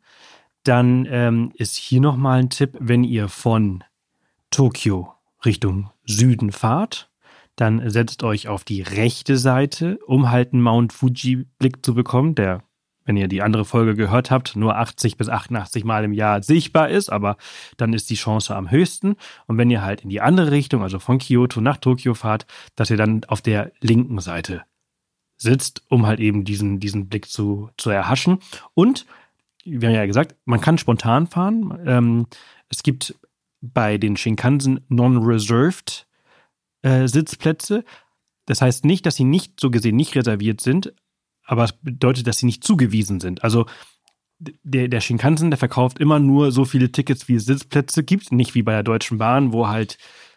dann ist hier nochmal ein Tipp, wenn ihr von Tokio Richtung Süden fahrt, dann setzt euch auf die rechte Seite, um halt einen Mount Fuji-Blick zu bekommen, der, wenn ihr die andere Folge gehört habt, nur 80 bis 88 Mal im Jahr sichtbar ist, aber dann ist die Chance am höchsten. Und wenn ihr halt in die andere Richtung, also von Kyoto nach Tokio fahrt, dass ihr dann auf der linken Seite sitzt, um halt eben diesen Blick zu erhaschen. Und, wir haben ja gesagt, man kann spontan fahren. Es gibt bei den Shinkansen non-reserved Sitzplätze. Das heißt nicht, dass sie nicht so gesehen nicht reserviert sind, aber es bedeutet, dass sie nicht zugewiesen sind. Also der Shinkansen, der verkauft immer nur so viele Tickets, wie es Sitzplätze gibt. Nicht wie bei der Deutschen Bahn, wo halt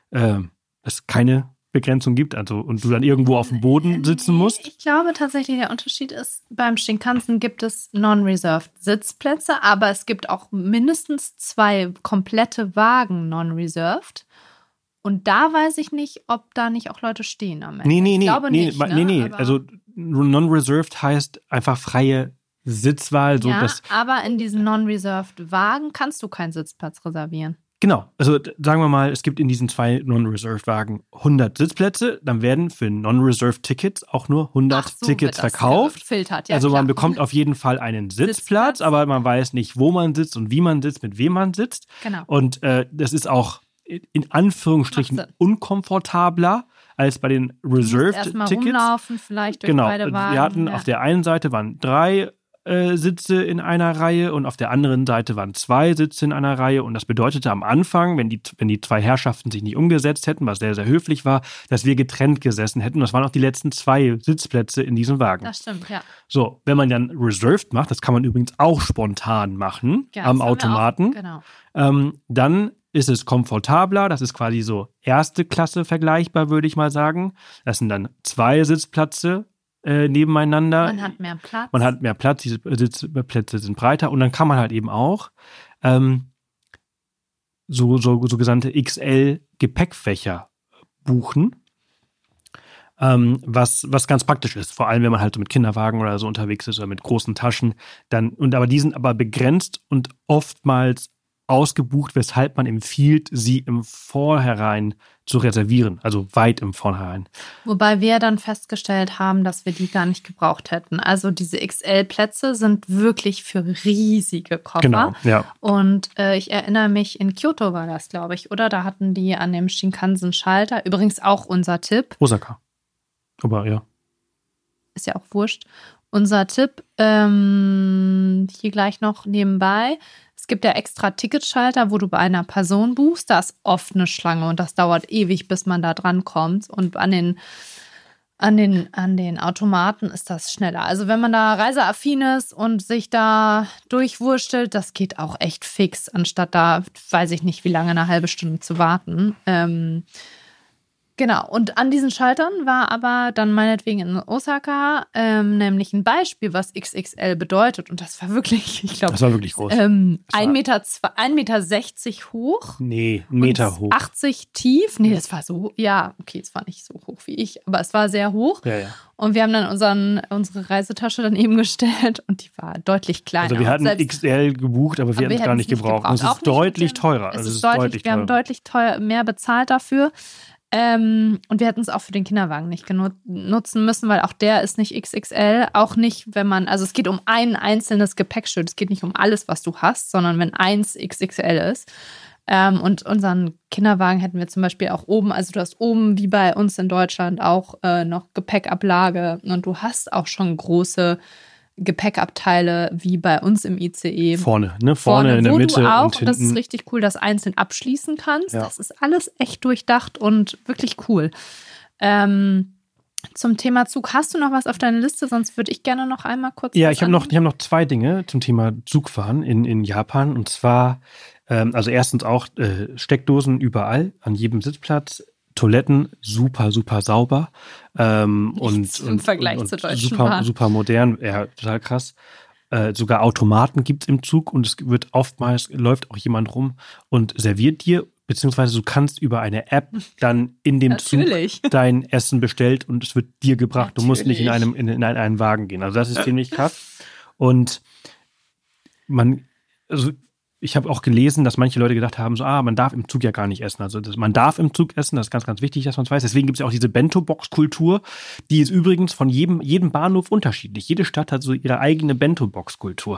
es keine Begrenzung gibt, also und du dann irgendwo auf dem Boden sitzen musst. Ich glaube tatsächlich, der Unterschied ist, beim Shinkansen gibt es non-reserved Sitzplätze, aber es gibt auch mindestens 2 komplette Wagen non-reserved. Und da weiß ich nicht, ob da nicht auch Leute stehen am Ende. Nee. Ich glaube nicht. Nee. Also non-reserved heißt einfach freie Sitzwahl. So ja, dass aber in diesen non-reserved Wagen kannst du keinen Sitzplatz reservieren. Genau, also sagen wir mal, es gibt in diesen 2 non-reserved Wagen 100 Sitzplätze, dann werden für non-reserved Tickets auch nur 100 Tickets verkauft. Gefiltert, ja, also klar. Man bekommt auf jeden Fall einen Sitzplatz, aber man weiß nicht, wo man sitzt und wie man sitzt, mit wem man sitzt. Genau. Und das ist auch in Anführungsstrichen unkomfortabler als bei den Reserved Tickets. Erstmal rumlaufen, vielleicht durch beide Wagen. Wir hatten auf der einen Seite waren 3 Sitze in einer Reihe und auf der anderen Seite waren 2 Sitze in einer Reihe und das bedeutete am Anfang, wenn die 2 Herrschaften sich nicht umgesetzt hätten, was sehr, sehr höflich war, dass wir getrennt gesessen hätten. Das waren auch die letzten 2 Sitzplätze in diesem Wagen. Das stimmt, ja. So, wenn man dann Reserved macht, das kann man übrigens auch spontan machen am Automaten, genau. Dann ist es komfortabler, das ist quasi so erste Klasse vergleichbar, würde ich mal sagen. Das sind dann 2 Sitzplätze nebeneinander. Man hat mehr Platz. Die Sitzplätze sind breiter und dann kann man halt eben auch sogenannte XL-Gepäckfächer buchen, was ganz praktisch ist, vor allem wenn man halt so mit Kinderwagen oder so unterwegs ist oder mit großen Taschen. Aber die sind aber begrenzt und oftmals ausgebucht, weshalb man empfiehlt, sie im Vorhinein zu reservieren, also weit im Vorhinein. Wobei wir dann festgestellt haben, dass wir die gar nicht gebraucht hätten. Also diese XL-Plätze sind wirklich für riesige Koffer. Genau, ja. Und ich erinnere mich, in Kyoto war das, glaube ich, oder? Da hatten die an dem Shinkansen-Schalter, übrigens auch unser Tipp. Osaka. Aber ja. Ist ja auch wurscht. Unser Tipp, hier gleich noch nebenbei. Es gibt ja extra Ticketschalter, wo du bei einer Person buchst. Da ist oft eine Schlange und das dauert ewig, bis man da dran kommt. Und an den Automaten ist das schneller. Also wenn man da reiseaffin ist und sich da durchwurstelt, das geht auch echt fix, anstatt da, weiß ich nicht, wie lange, eine halbe Stunde zu warten. Genau, und an diesen Schaltern war aber dann meinetwegen in Osaka nämlich ein Beispiel, was XXL bedeutet. Und das war wirklich, ich glaube, das war wirklich groß. 1,60 Meter hoch. Nee, 1 Meter hoch. 80 tief. Nee, das war so, ja, okay, es war nicht so hoch wie ich, aber es war sehr hoch. Ja. Und wir haben dann unsere Reisetasche daneben gestellt und die war deutlich kleiner. Also wir hatten XL gebucht, aber wir hätten es gar nicht gebraucht. Und es ist deutlich teurer. Wir haben deutlich mehr bezahlt dafür. Und wir hätten es auch für den Kinderwagen nicht nutzen müssen, weil auch der ist nicht XXL. Auch nicht, wenn man, also es geht um ein einzelnes Gepäckstück. Es geht nicht um alles, was du hast, sondern wenn eins XXL ist. Und unseren Kinderwagen hätten wir zum Beispiel auch oben, also du hast oben wie bei uns in Deutschland auch noch Gepäckablage und du hast auch schon große Gepäckabteile wie bei uns im ICE. Vorne in der Mitte. Du auch, und hinten. Das ist richtig cool, dass du einzeln abschließen kannst. Ja. Das ist alles echt durchdacht und wirklich cool. Zum Thema Zug, hast du noch was auf deiner Liste? Sonst würde ich gerne noch einmal kurz. Ja, ich habe noch 2 Dinge zum Thema Zugfahren in Japan. Und zwar, also erstens auch Steckdosen überall, an jedem Sitzplatz. Toiletten super, super sauber und im Vergleich zur Deutschen Bahn. Super modern, ja, total krass. Sogar Automaten gibt es im Zug und es wird oftmals, läuft auch jemand rum und serviert dir, beziehungsweise du kannst über eine App dann in dem Zug dein Essen bestellt und es wird dir gebracht. Du musst nicht in einen Wagen gehen. Also das ist ziemlich krass. Und ich habe auch gelesen, dass manche Leute gedacht haben, man darf im Zug ja gar nicht essen. Also man darf im Zug essen, das ist ganz, ganz wichtig, dass man es weiß. Deswegen gibt es ja auch diese Bento-Box-Kultur, die ist übrigens von jedem Bahnhof unterschiedlich. Jede Stadt hat so ihre eigene Bento-Box-Kultur.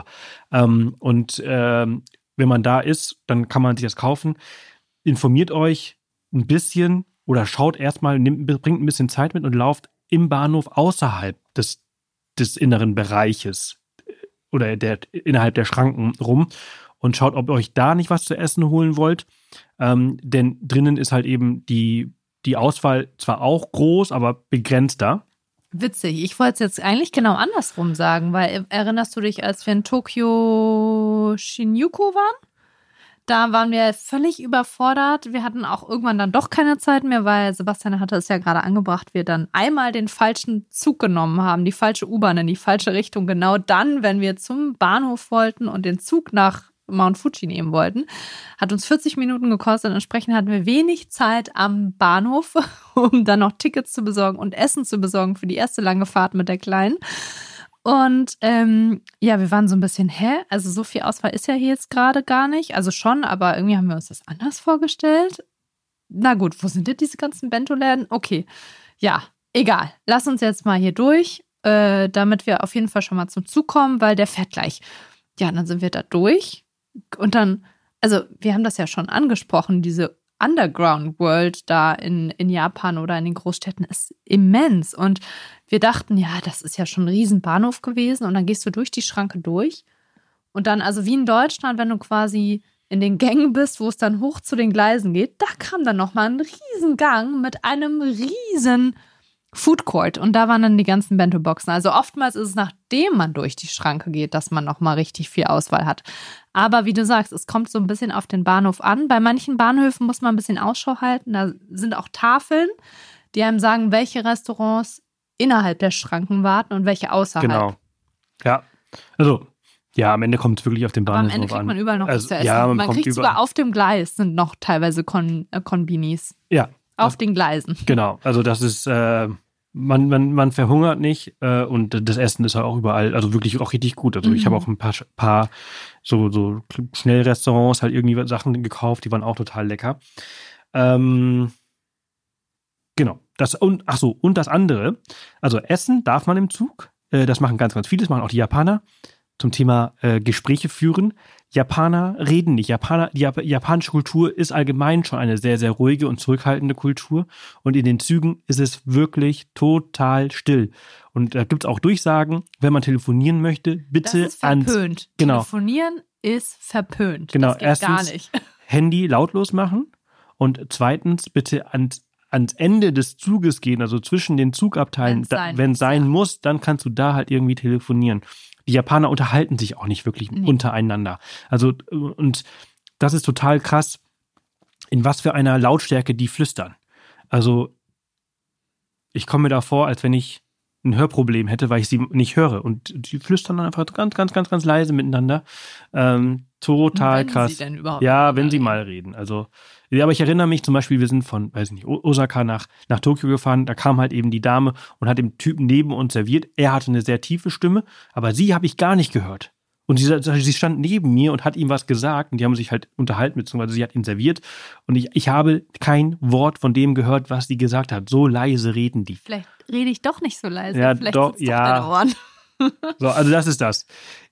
Wenn man da ist, dann kann man sich das kaufen. Informiert euch ein bisschen oder schaut erstmal, bringt ein bisschen Zeit mit und lauft im Bahnhof außerhalb des inneren Bereiches oder innerhalb der Schranken rum. Und schaut, ob ihr euch da nicht was zu essen holen wollt. Denn drinnen ist halt eben die Auswahl zwar auch groß, aber begrenzter. Witzig. Ich wollte es jetzt eigentlich genau andersrum sagen, weil erinnerst du dich, als wir in Tokyo Shinjuku waren? Da waren wir völlig überfordert. Wir hatten auch irgendwann dann doch keine Zeit mehr, weil Sebastian hatte es ja gerade angebracht, wir dann einmal den falschen Zug genommen haben, die falsche U-Bahn in die falsche Richtung. Genau dann, wenn wir zum Bahnhof wollten und den Zug nach Mount Fuji nehmen wollten. Hat uns 40 Minuten gekostet. Entsprechend hatten wir wenig Zeit am Bahnhof, um dann noch Tickets zu besorgen und Essen zu besorgen für die erste lange Fahrt mit der Kleinen. Und wir waren so ein bisschen, also so viel Auswahl ist ja hier jetzt gerade gar nicht. Also schon, aber irgendwie haben wir uns das anders vorgestellt. Na gut, wo sind denn diese ganzen Bento-Läden? Okay, ja, egal. Lass uns jetzt mal hier durch, damit wir auf jeden Fall schon mal zum Zug kommen, weil der fährt gleich. Ja, dann sind wir da durch. Und dann, also wir haben das ja schon angesprochen, diese Underground World da in Japan oder in den Großstädten ist immens. Und wir dachten, ja, das ist ja schon ein Riesenbahnhof gewesen. Und dann gehst du durch die Schranke durch. Und dann, also wie in Deutschland, wenn du quasi in den Gängen bist, wo es dann hoch zu den Gleisen geht, da kam dann nochmal ein Riesengang mit einem riesen Food Court. Und da waren dann die ganzen Bento-Boxen. Also oftmals ist es, nachdem man durch die Schranke geht, dass man nochmal richtig viel Auswahl hat. Aber wie du sagst, es kommt so ein bisschen auf den Bahnhof an. Bei manchen Bahnhöfen muss man ein bisschen Ausschau halten. Da sind auch Tafeln, die einem sagen, welche Restaurants innerhalb der Schranken warten und welche außerhalb. Genau. Ja, also ja, am Ende kommt es wirklich auf den Bahnhof an. Am Ende kriegt man überall noch was zu essen. Ja, man kriegt sogar auf dem Gleis, sind noch teilweise Konbinis. Ja. Auf den Gleisen. Genau, also das ist, man verhungert nicht und das Essen ist halt auch überall, also wirklich auch richtig gut. Also ich habe auch ein paar so Schnellrestaurants halt irgendwie Sachen gekauft, die waren auch total lecker. Genau, und das andere, also Essen darf man im Zug, das machen ganz, ganz viele, das machen auch die Japaner. Zum Thema Gespräche führen. Japaner reden nicht. Die japanische Kultur ist allgemein schon eine sehr, sehr ruhige und zurückhaltende Kultur. Und in den Zügen ist es wirklich total still. Und da gibt es auch Durchsagen, wenn man telefonieren möchte, bitte das ist verpönt. Genau. Telefonieren ist verpönt. Genau, das geht erstens gar nicht. Handy lautlos machen und zweitens bitte ans Ende des Zuges gehen, also zwischen den Zugabteilen. Wenn es sein muss, dann kannst du da halt irgendwie telefonieren. Die Japaner unterhalten sich auch nicht wirklich untereinander. Also, und das ist total krass, in was für einer Lautstärke die flüstern. Also, ich komme mir da vor, als wenn ich ein Hörproblem hätte, weil ich sie nicht höre. Und die flüstern dann einfach ganz, ganz, ganz, ganz leise miteinander. Total krass. Wenn sie denn überhaupt wenn sie mal reden. Also, ja, aber ich erinnere mich zum Beispiel, wir sind von, weiß ich nicht, Osaka nach Tokio gefahren. Da kam halt eben die Dame und hat dem Typen neben uns serviert. Er hatte eine sehr tiefe Stimme, aber sie habe ich gar nicht gehört. Und sie stand neben mir und hat ihm was gesagt und die haben sich halt unterhalten, beziehungsweise sie hat ihn serviert und ich habe kein Wort von dem gehört, was sie gesagt hat. So leise reden die. Vielleicht rede ich doch nicht so leise. Ja, vielleicht doch, sitzt doch deine Ohren. So, also das ist das.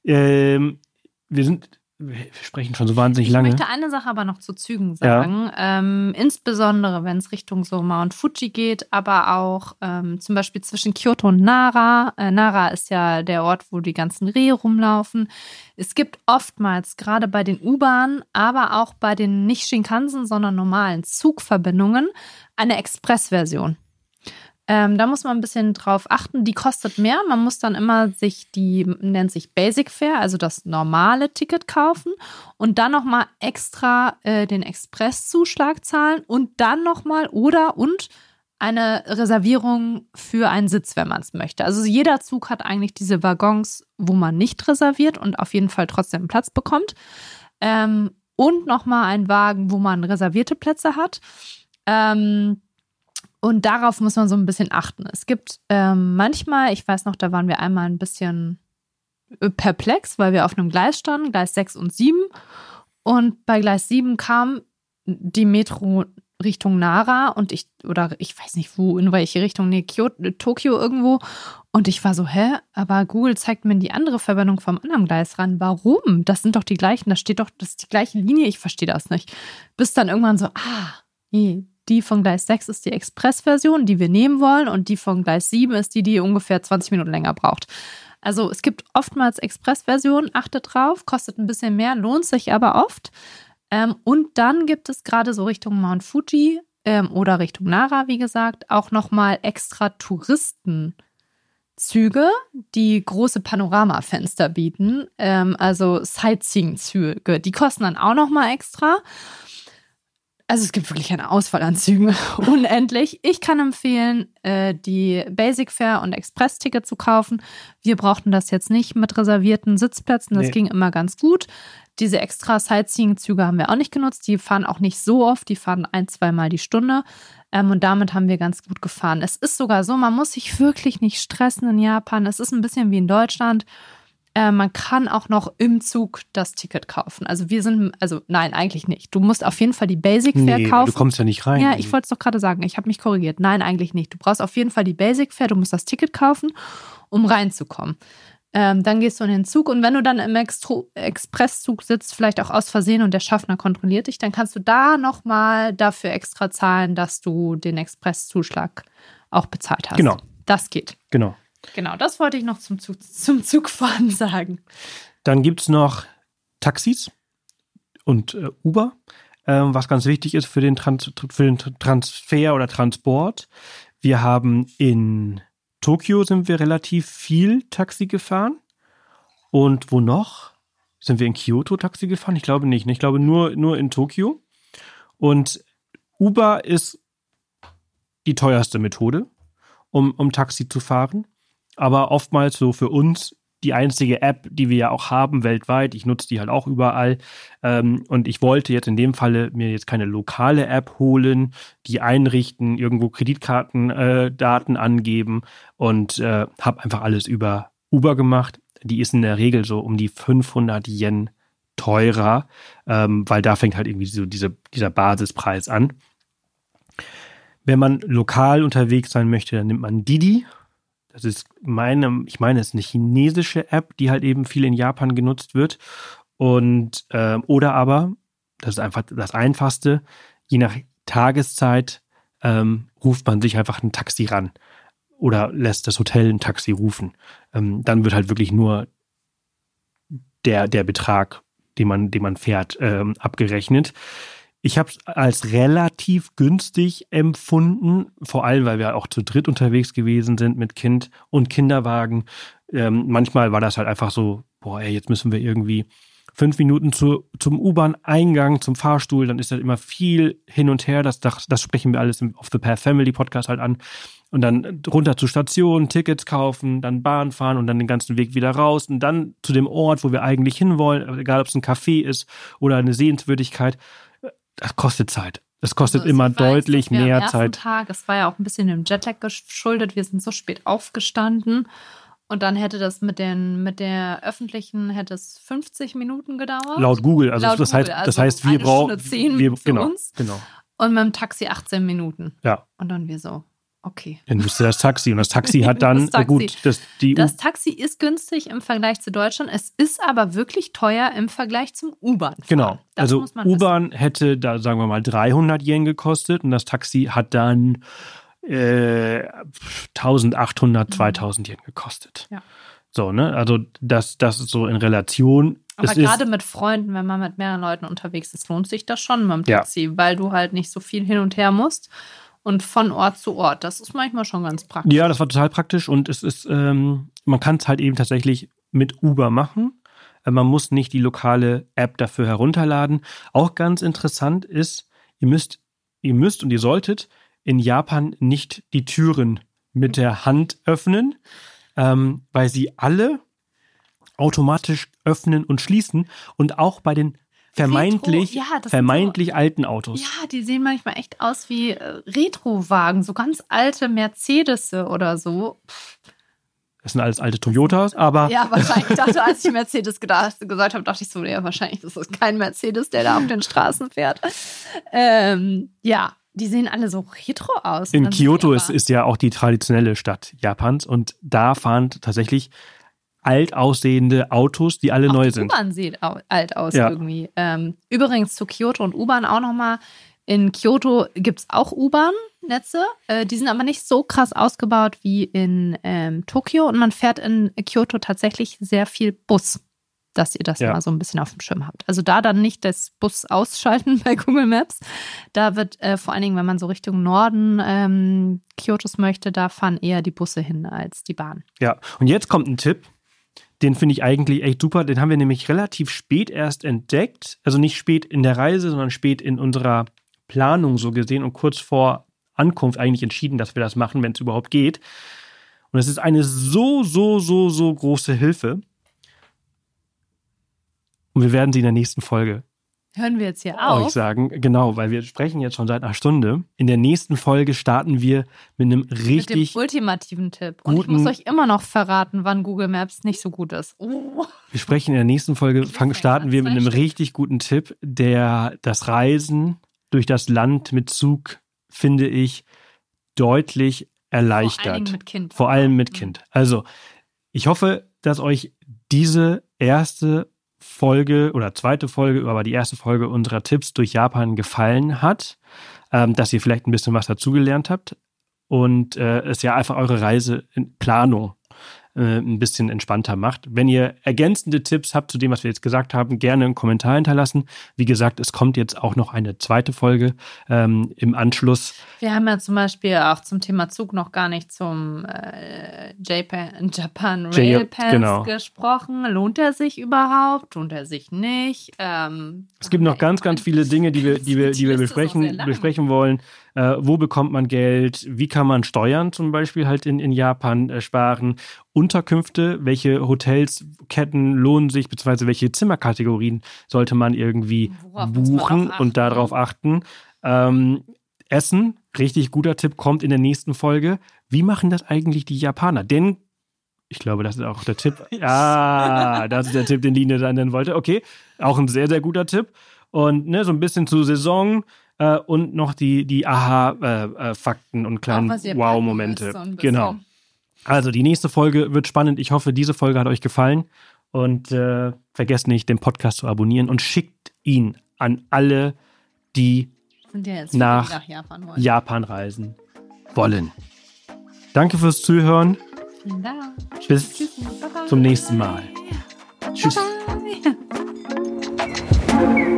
Wir sprechen schon so wahnsinnig lange. Ich möchte eine Sache aber noch zu Zügen sagen. Ja. Insbesondere, wenn es Richtung so Mount Fuji geht, aber auch zum Beispiel zwischen Kyoto und Nara. Nara ist ja der Ort, wo die ganzen Rehe rumlaufen. Es gibt oftmals, gerade bei den U-Bahnen, aber auch bei den nicht Shinkansen, sondern normalen Zugverbindungen, eine Express-Version. Da muss man ein bisschen drauf achten. Die kostet mehr. Man muss dann immer nennt sich Basic Fare, also das normale Ticket kaufen und dann nochmal extra den Express-Zuschlag zahlen und dann nochmal und eine Reservierung für einen Sitz, wenn man es möchte. Also jeder Zug hat eigentlich diese Waggons, wo man nicht reserviert und auf jeden Fall trotzdem Platz bekommt. Und nochmal einen Wagen, wo man reservierte Plätze hat. Und darauf muss man so ein bisschen achten. Es gibt manchmal, ich weiß noch, da waren wir einmal ein bisschen perplex, weil wir auf einem Gleis standen, Gleis 6 und 7. Und bei Gleis 7 kam die Metro Richtung Nara und ich weiß nicht wo, in welche Richtung, Tokio irgendwo. Und ich war so, aber Google zeigt mir die andere Verbindung vom anderen Gleis ran. Warum? Das sind doch die gleichen, das ist die gleiche Linie, ich verstehe das nicht. Bis dann irgendwann so, nee, die von Gleis 6 ist die Express-Version, die wir nehmen wollen und die von Gleis 7 ist die ungefähr 20 Minuten länger braucht. Also es gibt oftmals Express-Versionen, achtet drauf, kostet ein bisschen mehr, lohnt sich aber oft. Und dann gibt es gerade so Richtung Mount Fuji oder Richtung Nara, wie gesagt, auch nochmal extra Touristenzüge, die große Panoramafenster bieten, also Sightseeing-Züge. Die kosten dann auch nochmal extra. Also es gibt wirklich eine Auswahl an Zügen, unendlich. Ich kann empfehlen, die Basic Fare und Express-Ticket zu kaufen. Wir brauchten das jetzt nicht mit reservierten Sitzplätzen, das ging immer ganz gut. Diese extra Sightseeing-Züge haben wir auch nicht genutzt, die fahren auch nicht so oft, die fahren 1-2 Mal die Stunde und damit haben wir ganz gut gefahren. Es ist sogar so, man muss sich wirklich nicht stressen in Japan, es ist ein bisschen wie in Deutschland. Man kann auch noch im Zug das Ticket kaufen. Nein, eigentlich nicht. Du musst auf jeden Fall die Basic Fare kaufen. Du kommst ja nicht rein. Ja, ich wollte es doch gerade sagen. Ich habe mich korrigiert. Nein, eigentlich nicht. Du brauchst auf jeden Fall die Basic Fare. Du musst das Ticket kaufen, um reinzukommen. Dann gehst du in den Zug und wenn du dann im Expresszug sitzt, vielleicht auch aus Versehen und der Schaffner kontrolliert dich, dann kannst du da nochmal dafür extra zahlen, dass du den Expresszuschlag auch bezahlt hast. Genau. Das geht. Genau, das wollte ich noch zum Zugfahren sagen. Dann gibt es noch Taxis und Uber, was ganz wichtig ist für den Transfer oder Transport. Wir haben in Tokio sind wir relativ viel Taxi gefahren. Und wo noch? Sind wir in Kyoto Taxi gefahren? Ich glaube nicht. Ich glaube nur in Tokio. Und Uber ist die teuerste Methode, um Taxi zu fahren. Aber oftmals so für uns die einzige App, die wir ja auch haben weltweit. Ich nutze die halt auch überall. Und ich wollte jetzt in dem Falle mir jetzt keine lokale App holen, die einrichten, irgendwo Kreditkartendaten angeben und habe einfach alles über Uber gemacht. Die ist in der Regel so um die 500 Yen teurer, weil da fängt halt irgendwie so dieser Basispreis an. Wenn man lokal unterwegs sein möchte, dann nimmt man Didi. Das ist es ist eine chinesische App, die halt eben viel in Japan genutzt wird. Und oder aber, das ist einfach das Einfachste, je nach Tageszeit ruft man sich einfach ein Taxi ran oder lässt das Hotel ein Taxi rufen. Dann wird halt wirklich nur der Betrag, den man fährt, abgerechnet. Ich habe es als relativ günstig empfunden, vor allem, weil wir auch zu dritt unterwegs gewesen sind mit Kind und Kinderwagen. Manchmal war das halt einfach so, jetzt müssen wir irgendwie 5 Minuten zum U-Bahn-Eingang, zum Fahrstuhl, dann ist das immer viel hin und her. Das sprechen wir alles im Off the Path Family Podcast halt an. und dann runter zur Station, Tickets kaufen, dann Bahn fahren und dann den ganzen Weg wieder raus und dann zu dem Ort, wo wir eigentlich hinwollen, egal ob es ein Café ist oder eine Sehenswürdigkeit, das kostet Zeit. Es kostet immer deutlich mehr Zeit. Tag, es war ja auch ein bisschen dem Jetlag geschuldet, wir sind so spät aufgestanden und dann hätte das mit der öffentlichen hätte es 50 Minuten gedauert. Laut Google, also das heißt, wir brauchen 10 für uns. Genau. Und mit dem Taxi 18 Minuten. Ja. Und dann wir so, okay. Dann müsste das Taxi. Und das Taxi hat dann, das Taxi ist günstig im Vergleich zu Deutschland. Es ist aber wirklich teuer im Vergleich zum U-Bahn. Genau. Also U-Bahn hätte da, sagen wir mal, 300 Yen gekostet und das Taxi hat dann 1800, 2000 Yen gekostet. Ja. So, ne? Also das ist so in Relation. Aber gerade mit Freunden, wenn man mit mehreren Leuten unterwegs ist, lohnt sich das schon mit dem Taxi, weil du halt nicht so viel hin und her musst und von Ort zu Ort. Das ist manchmal schon ganz praktisch. Ja, das war total praktisch und es ist, man kann es halt eben tatsächlich mit Uber machen. Man muss nicht die lokale App dafür herunterladen. Auch ganz interessant ist, ihr müsst und ihr solltet in Japan nicht die Türen mit der Hand öffnen, weil sie alle automatisch öffnen und schließen und auch bei den vermeintlich alten Autos. Ja, die sehen manchmal echt aus wie Retrowagen, so ganz alte Mercedes oder so. Das sind alles alte Toyotas, aber... Ja, wahrscheinlich. Ich dachte, als ich Mercedes gesagt habe, dachte ich so, ja, wahrscheinlich ist das kein Mercedes, der da auf den Straßen fährt. Ja, die sehen alle so retro aus. In Kyoto ist ja auch die traditionelle Stadt Japans und da fahren tatsächlich alt aussehende Autos, die alle neu sind. Die U-Bahn sieht alt aus irgendwie. Übrigens zu Kyoto und U-Bahn auch nochmal. In Kyoto gibt es auch U-Bahn-Netze. Die sind aber nicht so krass ausgebaut wie in Tokio. Und man fährt in Kyoto tatsächlich sehr viel Bus, dass ihr das mal so ein bisschen auf dem Schirm habt. Also da dann nicht das Bus ausschalten bei Google Maps. Da wird vor allen Dingen, wenn man so Richtung Norden Kyotos möchte, da fahren eher die Busse hin als die Bahn. Ja, und jetzt kommt ein Tipp. Den finde ich eigentlich echt super. Den haben wir nämlich relativ spät erst entdeckt. Also nicht spät in der Reise, sondern spät in unserer Planung so gesehen und kurz vor Ankunft eigentlich entschieden, dass wir das machen, wenn es überhaupt geht. Und es ist eine so große Hilfe. Und wir werden sie in der nächsten Folge hören wir jetzt hier auf. Euch sagen, genau, weil wir sprechen jetzt schon seit einer Stunde. In der nächsten Folge starten wir mit einem richtig mit dem ultimativen Tipp. Und ich muss euch immer noch verraten, wann Google Maps nicht so gut ist. Oh. Wir sprechen in der nächsten Folge, starten wir mit einem richtig guten Tipp, der das Reisen durch das Land mit Zug, finde ich, deutlich erleichtert. Vor allem mit Kind. Also, ich hoffe, dass euch diese erste Folge oder zweite Folge, aber die erste Folge unserer Tipps durch Japan gefallen hat, dass ihr vielleicht ein bisschen was dazugelernt habt und es ja einfach eure Reiseplanung ein bisschen entspannter macht. Wenn ihr ergänzende Tipps habt zu dem, was wir jetzt gesagt haben, gerne einen Kommentar hinterlassen. Wie gesagt, es kommt jetzt auch noch eine zweite Folge im Anschluss. Wir haben ja zum Beispiel auch zum Thema Zug noch gar nicht zum Japan Rail Pass gesprochen. Lohnt er sich überhaupt? Lohnt er sich nicht? Es gibt noch ganz viele Dinge, die wir besprechen wollen. Wo bekommt man Geld? Wie kann man Steuern zum Beispiel halt in Japan sparen? Unterkünfte, welche Hotelsketten lohnen sich, beziehungsweise welche Zimmerkategorien sollte man irgendwie buchen und darauf achten? Essen, richtig guter Tipp, kommt in der nächsten Folge. Wie machen das eigentlich die Japaner? Denn ich glaube, das ist auch der Tipp. Ja, das ist der Tipp, den Line dann nennen wollte. Okay, auch ein sehr, sehr guter Tipp. Und so ein bisschen zur Saison und noch die Aha-Fakten und kleinen Wow-Momente. So genau. Also die nächste Folge wird spannend. Ich hoffe, diese Folge hat euch gefallen. Und vergesst nicht, den Podcast zu abonnieren und schickt ihn an alle, die nach Japan reisen wollen. Danke fürs Zuhören. Vielen Dank. Bis zum nächsten Mal. Tschüss. Bye.